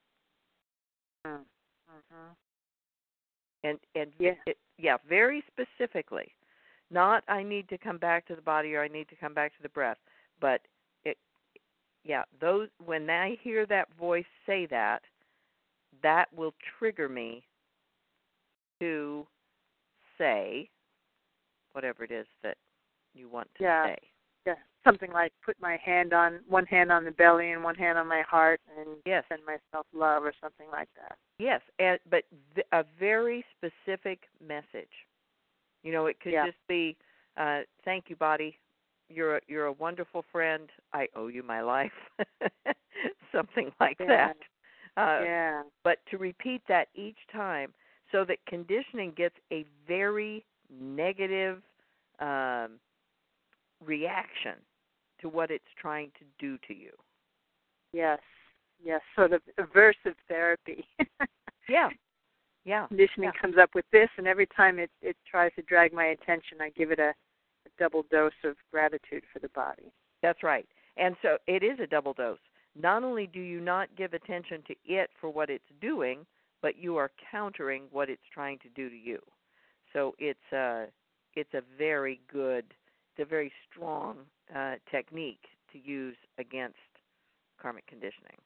Mm-hmm. And and yeah. It, yeah, very specifically. Not I need to come back to the body or I need to come back to the breath, but it, yeah, those when I hear that voice say that, that will trigger me to say whatever it is that you want to yeah. say. Yeah, something like put my hand on one hand on the belly and one hand on my heart, and yes. send myself love or something like that. Yes, and, but th- a very specific message. You know, it could yeah. just be, uh, "Thank you, body. You're a, you're a wonderful friend. I owe you my life." Something like yeah. that. Uh, yeah. But to repeat that each time, so that conditioning gets a very negative um, reaction to what it's trying to do to you. Yes. Yes. Sort of aversive therapy. yeah. Yeah. Conditioning yeah. comes up with this, and every time it, it tries to drag my attention, I give it a, a double dose of gratitude for the body. That's right. And so it is a double dose. Not only do you not give attention to it for what it's doing, but you are countering what it's trying to do to you. So it's a, it's a very good, it's a very strong uh, technique to use against karmic conditioning.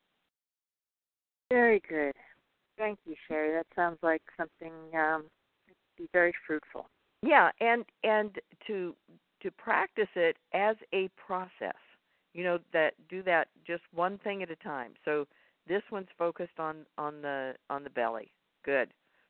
Very good. Thank you, Sherry. That sounds like something um, that would be very fruitful. Yeah, and and to to practice it as a process. You know, that do that just one thing at a time. So this one's focused on, on the on the belly. Good.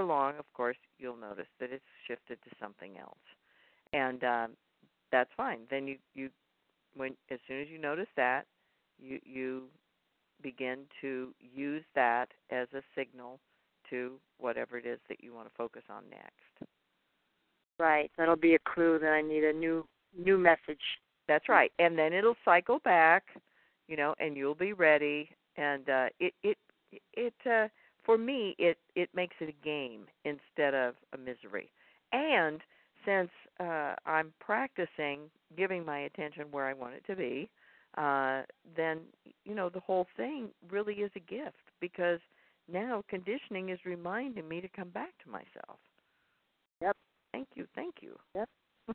along, of course, you'll notice that it's shifted to something else, and um, that's fine. Then you, you, when as soon as you notice that, you you begin to use that as a signal to whatever it is that you want to focus on next. Right. That'll be a clue that I need a new new message. That's right. And then it'll cycle back, you know, and you'll be ready. And uh, it it it uh, for me it it makes it a game instead of a misery. And since uh, I'm practicing giving my attention where I want it to be, uh, then you know the whole thing really is a gift, because now conditioning is reminding me to come back to myself. Yep. Thank you. Thank you. Yep.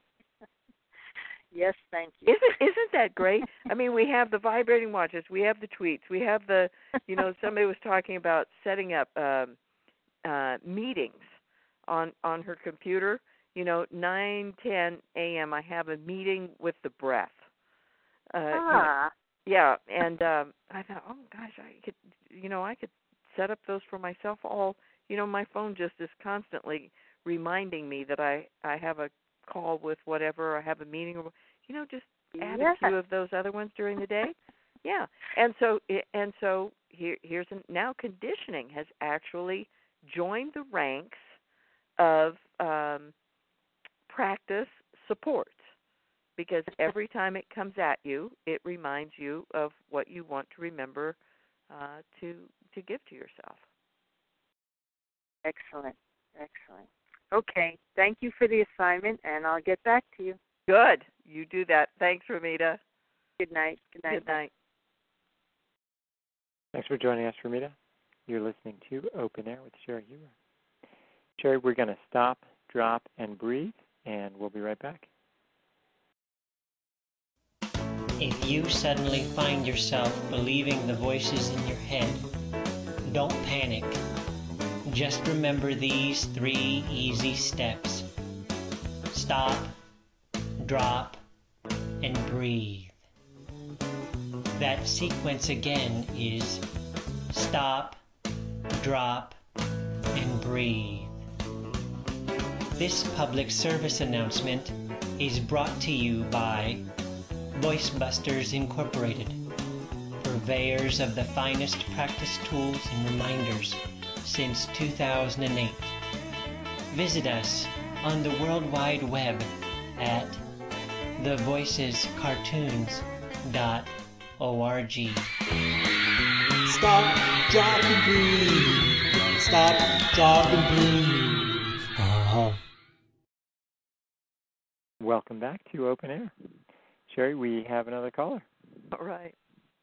Yes, thank you. Isn't isn't that great? I mean, we have the vibrating watches, we have the tweets, we have the, you know, somebody was talking about setting up um, uh, meetings on on her computer. You know, nine ten a.m. I have a meeting with the breath. Uh, ah. You know, yeah, and um, I thought, oh gosh, I could, you know, I could set up those for myself. All, you know, my phone just is constantly reminding me that I I have a call with whatever, I have a meeting, or you know, just add yes. a few of those other ones during the day. Yeah, and so and so here here's an, now conditioning has actually joined the ranks of um, practice support, because every time it comes at you, it reminds you of what you want to remember uh, to to give to yourself. Excellent, excellent. Okay, thank you for the assignment, and I'll get back to you. Good. You do that. Thanks, Ramita. Good night. Good night. Good night. Thanks for joining us, Ramita. You're listening to Open Air with Sherry Huber. Sherry, we're going to stop, drop, and breathe, and we'll be right back. If you suddenly find yourself believing the voices in your head, don't panic. Just remember these three easy steps. Stop, drop, and breathe. That sequence again is stop, drop, and breathe. This public service announcement is brought to you by VoiceBusters Incorporated, purveyors of the finest practice tools and reminders since two thousand eight. Visit us on the World Wide Web at the voices cartoons dot org. Stop, drop, and breathe. Stop, drop, and breathe. Uh-huh. Welcome back to Open Air. Sherry, we have another caller. All right.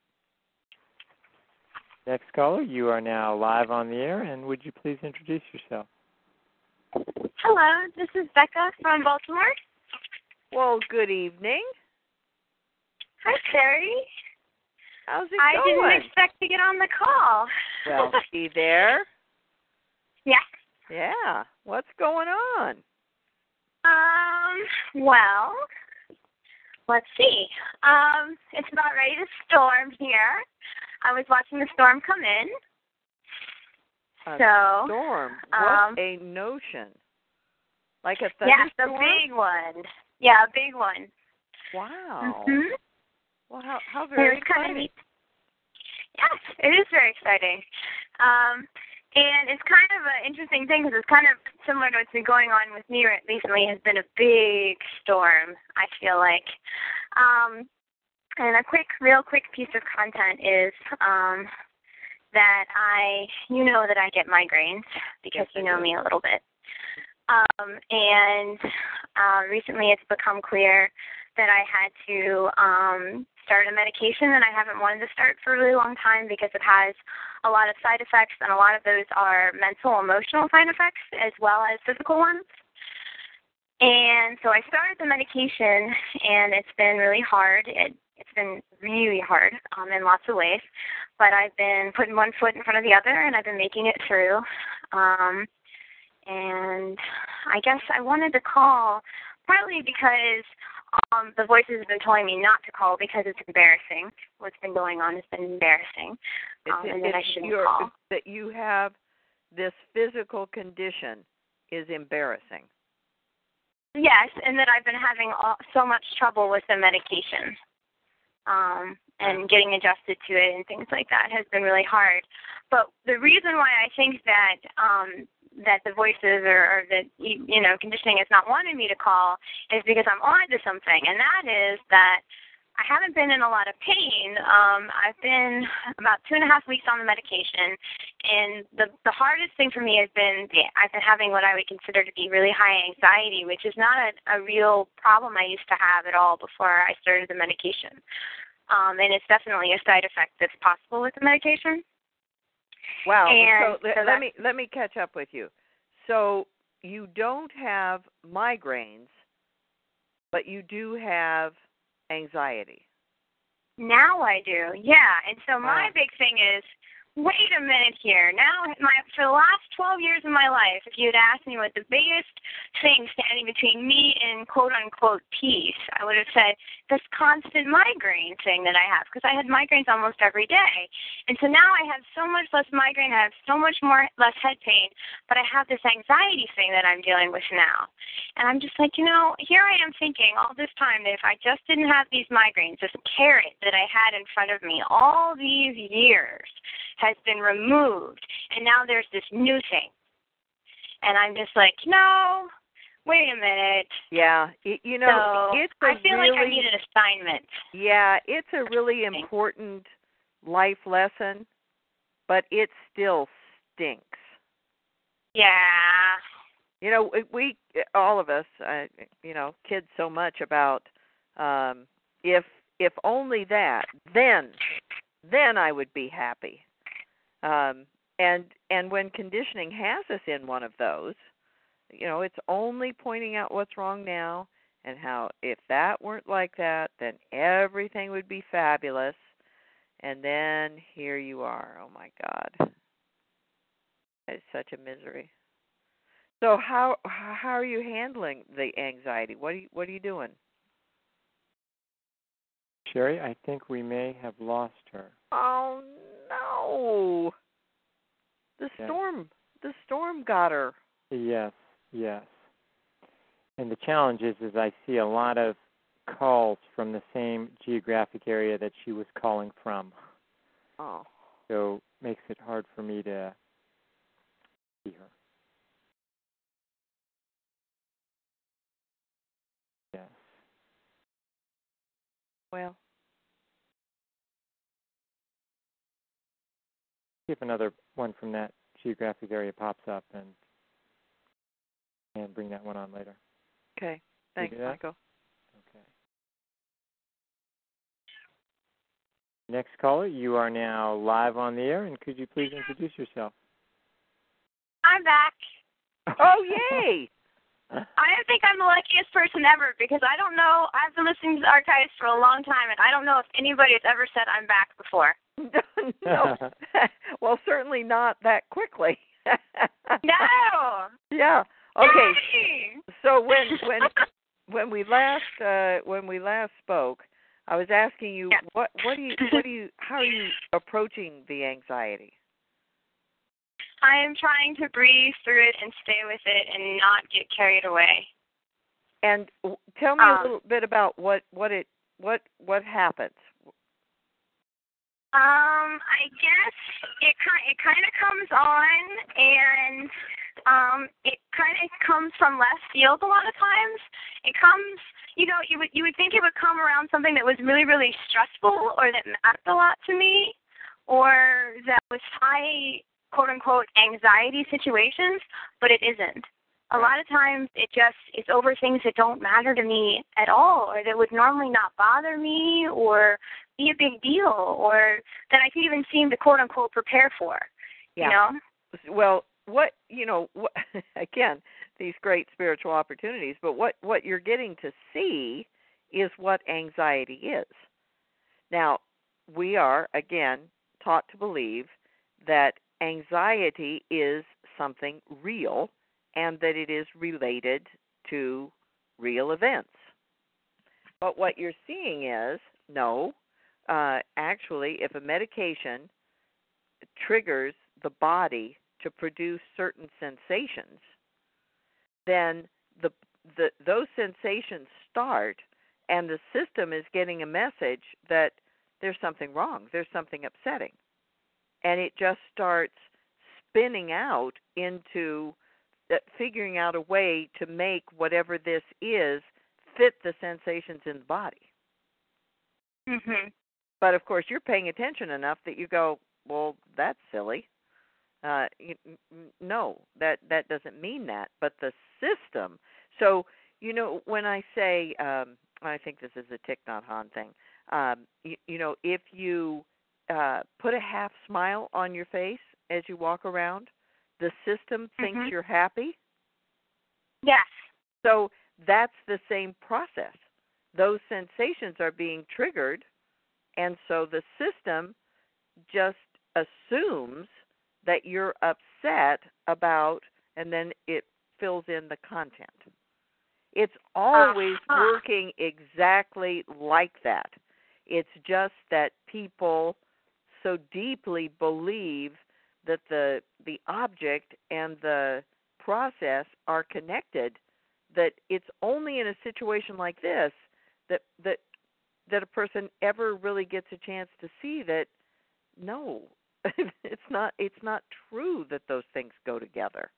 Next caller, you are now live on the air, and would you please introduce yourself? Hello, this is Becca from Baltimore. Well, good evening. Hi, Sherry. How's it I going? I didn't expect to get on the call. Well, be there. Yeah. Yeah. What's going on? Um, well, let's see. Um, it's about ready to storm here. I was watching the storm come in. A so, storm. What um, a notion. Like a thunderstorm? Yeah, thunderstorm? a big one. Yeah, a big one. Wow. Mm-hmm. Well, how, how very it was kind exciting. of neat. Yes, it is very exciting. Um, and it's kind of an interesting thing because it's kind of similar to what's been going on with me recently. Has been a big storm, I feel like. Um, and a quick, real quick piece of content is um, that I, you know that I get migraines because you know me a little bit. Um, and uh, recently it's become clear that I had to um, start a medication that I haven't wanted to start for a really long time because it has a lot of side effects, and a lot of those are mental, emotional side effects as well as physical ones. And so I started the medication, and it's been really hard. It, it's been really hard um, in lots of ways, but I've been putting one foot in front of the other, and I've been making it through. Um, and I guess I wanted to call partly because um, the voices have been telling me not to call because it's embarrassing. What's been going on has been embarrassing, um, and that I shouldn't call. That you have this physical condition is embarrassing. Yes, and that I've been having all, so much trouble with the medication, um, and getting adjusted to it and things like that has been really hard. But the reason why I think that um, that the voices or, or that you know conditioning is not wanting me to call is because I'm on to something, and that is that I haven't been in a lot of pain. Um, I've been about two and a half weeks on the medication, and the the hardest thing for me has been the, I've been having what I would consider to be really high anxiety, which is not a, a real problem I used to have at all before I started the medication. Um, and it's definitely a side effect that's possible with the medication. Wow. And so, so let me let me catch up with you. So you don't have migraines, but you do have anxiety. Now I do, yeah. And so my Wow. big thing is, wait a minute here. Now, my for the last twelve years of my life, if you had asked me what the biggest thing standing between me and quote-unquote peace, I would have said this constant migraine thing that I have, because I had migraines almost every day. And so now I have so much less migraine, I have so much more less head pain, but I have this anxiety thing that I'm dealing with now. And I'm just like, you know, here I am thinking all this time that if I just didn't have these migraines, this carrot that I had in front of me all these years has been removed, and now there's this new thing. And I'm just like, no, wait a minute. Yeah, it, you know, so it's a I feel really, like I need an assignment. Yeah, it's a really important life lesson, but it still stinks. Yeah. You know, we, all of us, uh, you know, kid so much about um, if if only that, then, then I would be happy. Um, and and when conditioning has us in one of those, you know, it's only pointing out what's wrong now and how if that weren't like that, then everything would be fabulous. And then here you are. Oh, my God. It's such a misery. So how how are you handling the anxiety? What are you what are you doing? Sherry, I think we may have lost her. Oh no! The Yeah. storm, the storm got her. Yes, yes. And the challenge is, is I see a lot of calls from the same geographic area that she was calling from. Oh. So makes it hard for me to see her. Yes. Well. See if another one from that geographic area pops up, and and bring that one on later. Okay. Thanks, Michael. Okay. Next caller, you are now live on the air, and could you please introduce yourself? I'm back. Oh, yay! I think I'm the luckiest person ever because I don't know, I've been listening to the archives for a long time, and I don't know if anybody has ever said I'm back before. No. Well, certainly not that quickly. No. Yeah. Okay. Yay! So when when when we last uh, when we last spoke, I was asking you yeah. what what do you what do you how are you approaching the anxiety? I am trying to breathe through it and stay with it and not get carried away. And tell me um, a little bit about what what it what what happens. Um, I guess it kind it kind of comes on, and um, it kind of comes from left field a lot of times. It comes, you know, you would you would think it would come around something that was really really stressful or that mattered a lot to me, or that was high quote unquote anxiety situations, but it isn't. A lot of times it just it's over things that don't matter to me at all, or that would normally not bother me or be a big deal, or that I could even seem to quote unquote prepare for. Yeah. You know? Well, what you know, what, again, these great spiritual opportunities, but what, what you're getting to see is what anxiety is. Now, we are again taught to believe that anxiety is something real and that it is related to real events. But what you're seeing is, no, uh, actually, if a medication triggers the body to produce certain sensations, then the, the those sensations start, and the system is getting a message that there's something wrong, there's something upsetting. And it just starts spinning out into uh, figuring out a way to make whatever this is fit the sensations in the body. Mhm. But, of course, you're paying attention enough that you go, well, that's silly. Uh, you, no, that, that doesn't mean that. But the system, so, you know, when I say, um, I think this is a Thich Nhat Hanh thing, um, you, you know, if you uh, put a half smile on your face as you walk around, the system thinks Mhm. you're happy. Yes. So that's the same process. Those sensations are being triggered, and so the system just assumes that you're upset about, and then it fills in the content. It's always Uh-huh. working exactly like that. It's just that people so deeply believe that the the object and the process are connected that it's only in a situation like this that that that a person ever really gets a chance to see that no, it's not it's not true that those things go together.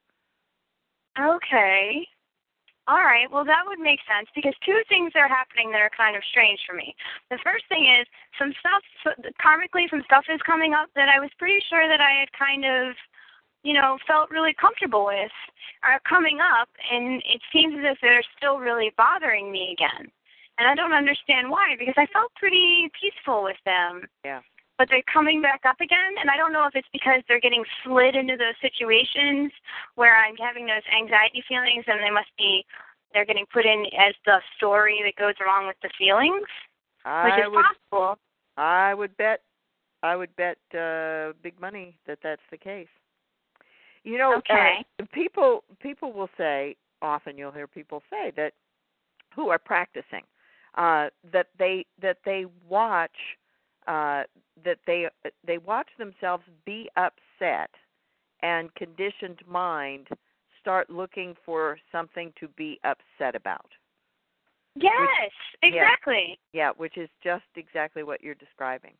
Okay. All right. Well, that would make sense because two things are happening that are kind of strange for me. The first thing is some stuff, so, karmically, some stuff is coming up that I was pretty sure that I had kind of, you know, felt really comfortable with are coming up, and it seems as if they're still really bothering me again. And I don't understand why because I felt pretty peaceful with them. Yeah. But they're coming back up again, and I don't know if it's because they're getting slid into those situations where I'm having those anxiety feelings, and they must be, they're getting put in as the story that goes along with the feelings, I which is would, possible. I would bet, I would bet uh, big money that that's the case. You know, okay. uh, people people will say, often you'll hear people say that who are practicing, uh, that they that they watch. Uh, that they they watch themselves be upset, and conditioned mind start looking for something to be upset about. Yes, which, exactly. Yeah, yeah, which is just exactly what you're describing.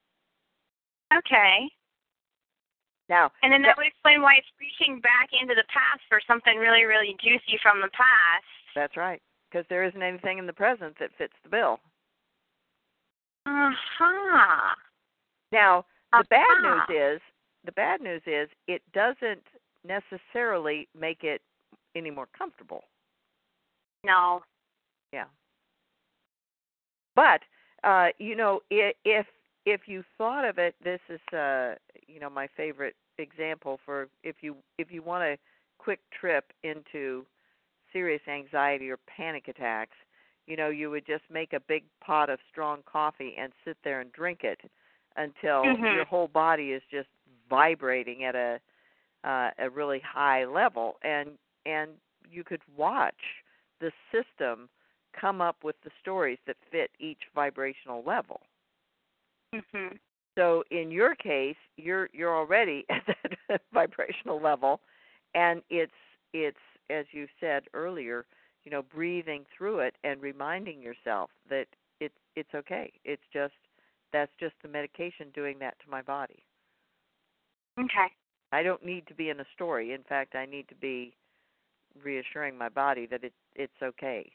Okay. Now, and then that would explain why it's reaching back into the past for something really, really juicy from the past. That's right, because there isn't anything in the present that fits the bill. Uh-huh. Now, the uh-huh. bad news is, the bad news is it doesn't necessarily make it any more comfortable. No. Yeah. But, uh, you know, if if you thought of it, this is, uh, you know, my favorite example for if you if you want a quick trip into serious anxiety or panic attacks, you know, you would just make a big pot of strong coffee and sit there and drink it until mm-hmm. your whole body is just vibrating at a uh, a really high level, and and you could watch the system come up with the stories that fit each vibrational level. Mm-hmm. So in your case, you're you're already at that vibrational level, and it's it's as you said earlier, you know, breathing through it and reminding yourself that it's it's okay. It's just that's just the medication doing that to my body. Okay. I don't need to be in a story. In fact, I need to be reassuring my body that it it's okay.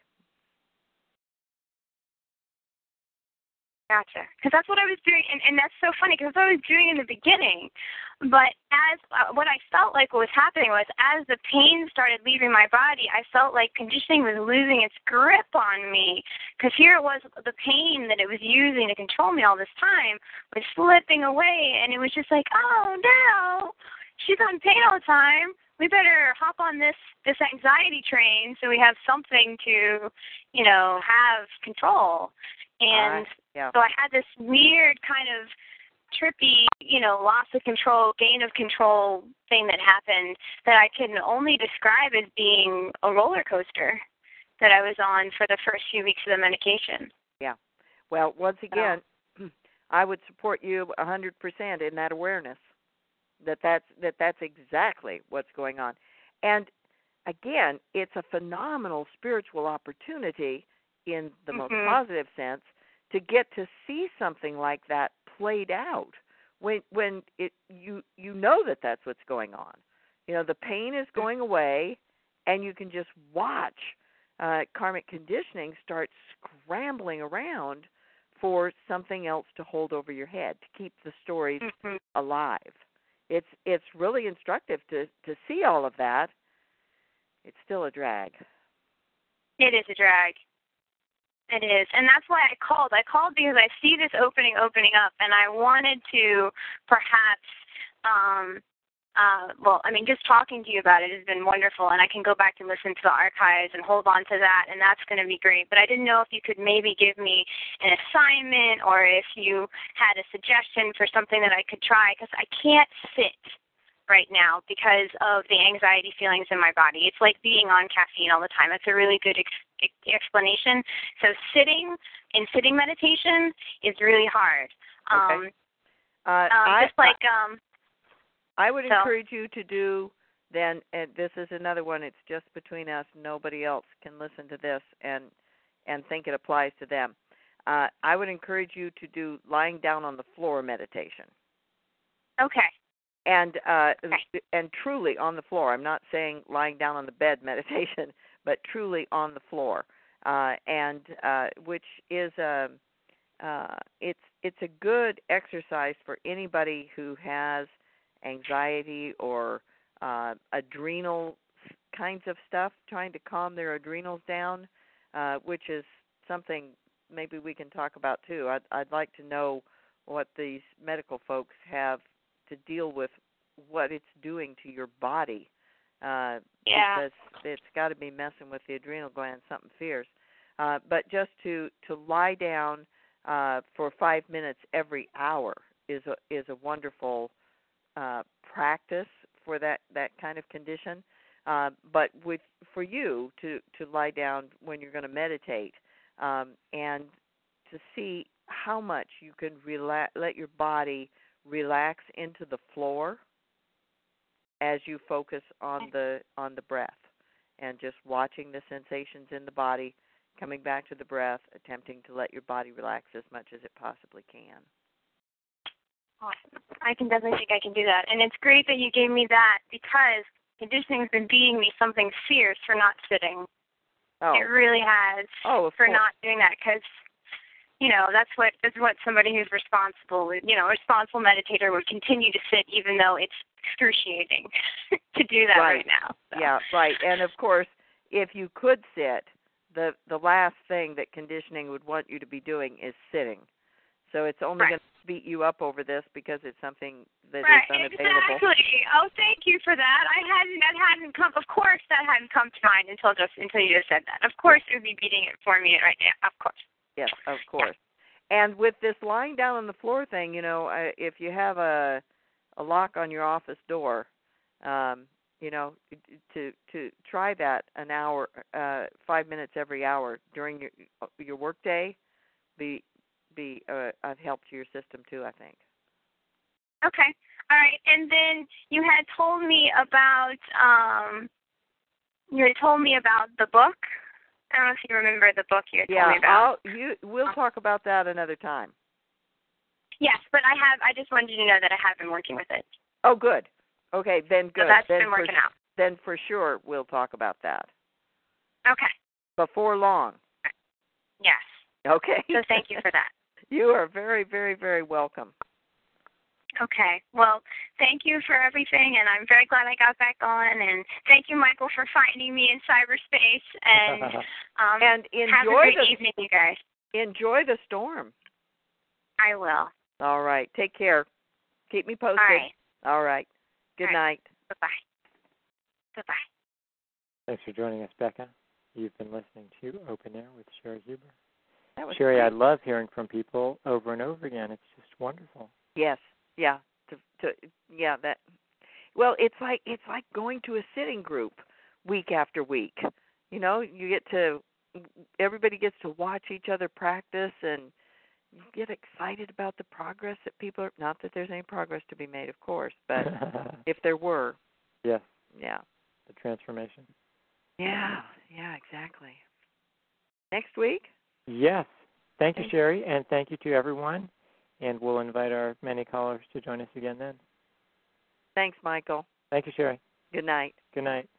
Gotcha. Because that's what I was doing, and, and that's so funny because that's what I was doing in the beginning. But as uh, what I felt like what was happening was as the pain started leaving my body, I felt like conditioning was losing its grip on me. Because here it was, the pain that it was using to control me all this time was slipping away, and it was just like, oh no, she's on pain all the time. We better hop on this this anxiety train so we have something to, you know, have control. And uh, yeah. so I had this weird kind of trippy, you know, loss of control, gain of control thing that happened that I can only describe as being a roller coaster that I was on for the first few weeks of the medication. Yeah. Well, once again, so. I would support you one hundred percent in that awareness that that's, that that's exactly what's going on. And again, it's a phenomenal spiritual opportunity in the mm-hmm. most positive sense to get to see something like that played out when when it you you know that that's what's going on. You know, the pain is going away, and you can just watch uh, karmic conditioning start scrambling around for something else to hold over your head to keep the stories mm-hmm. alive. It's it's really instructive to to see all of that. It's still a drag. It is a drag. It is. And that's why I called. I called because I see this opening opening up, and I wanted to perhaps, um, uh, well, I mean, just talking to you about it has been wonderful, and I can go back and listen to the archives and hold on to that, and that's going to be great. But I didn't know if you could maybe give me an assignment or if you had a suggestion for something that I could try, because I can't sit right now because of the anxiety feelings in my body. It's like being on caffeine all the time. It's a really good ex- explanation. So sitting in sitting meditation is really hard. Okay. Um, uh, um, I, just like um, I would so. encourage you to do then. And this is another one. It's just between us. Nobody else can listen to this and and think it applies to them. Uh, I would encourage you to do lying down on the floor meditation. Okay. And uh, okay. and truly on the floor. I'm not saying lying down on the bed meditation, but truly on the floor. Uh, and uh, which is a uh, it's it's a good exercise for anybody who has anxiety or uh, adrenal kinds of stuff, trying to calm their adrenals down, uh, which is something maybe we can talk about too. I'd, I'd like to know what these medical folks have to deal with what it's doing to your body, uh, yeah. because it's got to be messing with the adrenal gland, something fierce. Uh, but just to, to lie down uh, for five minutes every hour is a is a wonderful uh, practice for that, that kind of condition. Uh, but with for you to, to lie down when you're going to meditate um, and to see how much you can relax, let your body relax into the floor as you focus on the on the breath and just watching the sensations in the body, coming back to the breath, attempting to let your body relax as much as it possibly can. Awesome. I can definitely think I can do that. And it's great that you gave me that because conditioning's been beating me something fierce for not sitting. Oh. It really has oh, for course. not doing that because you know, that's what that's what somebody who's responsible, you know, a responsible meditator would continue to sit even though it's excruciating to do that right, right now. So. Yeah, right. And of course, if you could sit, the the last thing that conditioning would want you to be doing is sitting. So it's only right. going to beat you up over this because it's something that right, is unavailable. Exactly. Oh, thank you for that. I hadn't that hadn't come. Of course, that hadn't come to mind until just until you just said that. Of course, it would be beating it for me right now. Of course. Yes, of course. Yeah. And with this lying down on the floor thing, you know, uh, if you have a a lock on your office door, um, you know, to to try that an hour, uh, five minutes every hour during your your work day, be be uh, of help to your system too, I think. Okay. All right. And then you had told me about um, you had told me about the book. I don't know if you remember the book you had yeah, told me about. Yeah, you we'll talk about that another time. Yes, but I have. I just wanted you to know that I have been working with it. Oh, good. Okay, then good. So that's then been working for, out. Then for sure we'll talk about that. Okay. Before long. Yes. Okay. So thank you for that. You are very, very, very welcome. Okay. Well, thank you for everything, and I'm very glad I got back on. And thank you, Michael, for finding me in cyberspace. And um, and enjoy have a great the, evening, you guys. Enjoy the storm. I will. All right. Take care. Keep me posted. All right. All right. Good All right. night. Bye-bye. Bye-bye. Thanks for joining us, Becca. You've been listening to Open Air with Sherry Huber. That was Sherry, great. I love hearing from people over and over again. It's just wonderful. Yes. Yeah. To, to yeah, that well, it's like it's like going to a sitting group week after week. You know, you get to everybody gets to watch each other practice and you get excited about the progress that people are, not that there's any progress to be made, of course, but if there were. Yes. Yeah. The transformation. Yeah, yeah, exactly. Next week? Yes. Thank you, Thank Sherry, and thank you to everyone. And we'll invite our many callers to join us again then. Thanks, Michael. Thank you, Sherry. Good night. Good night.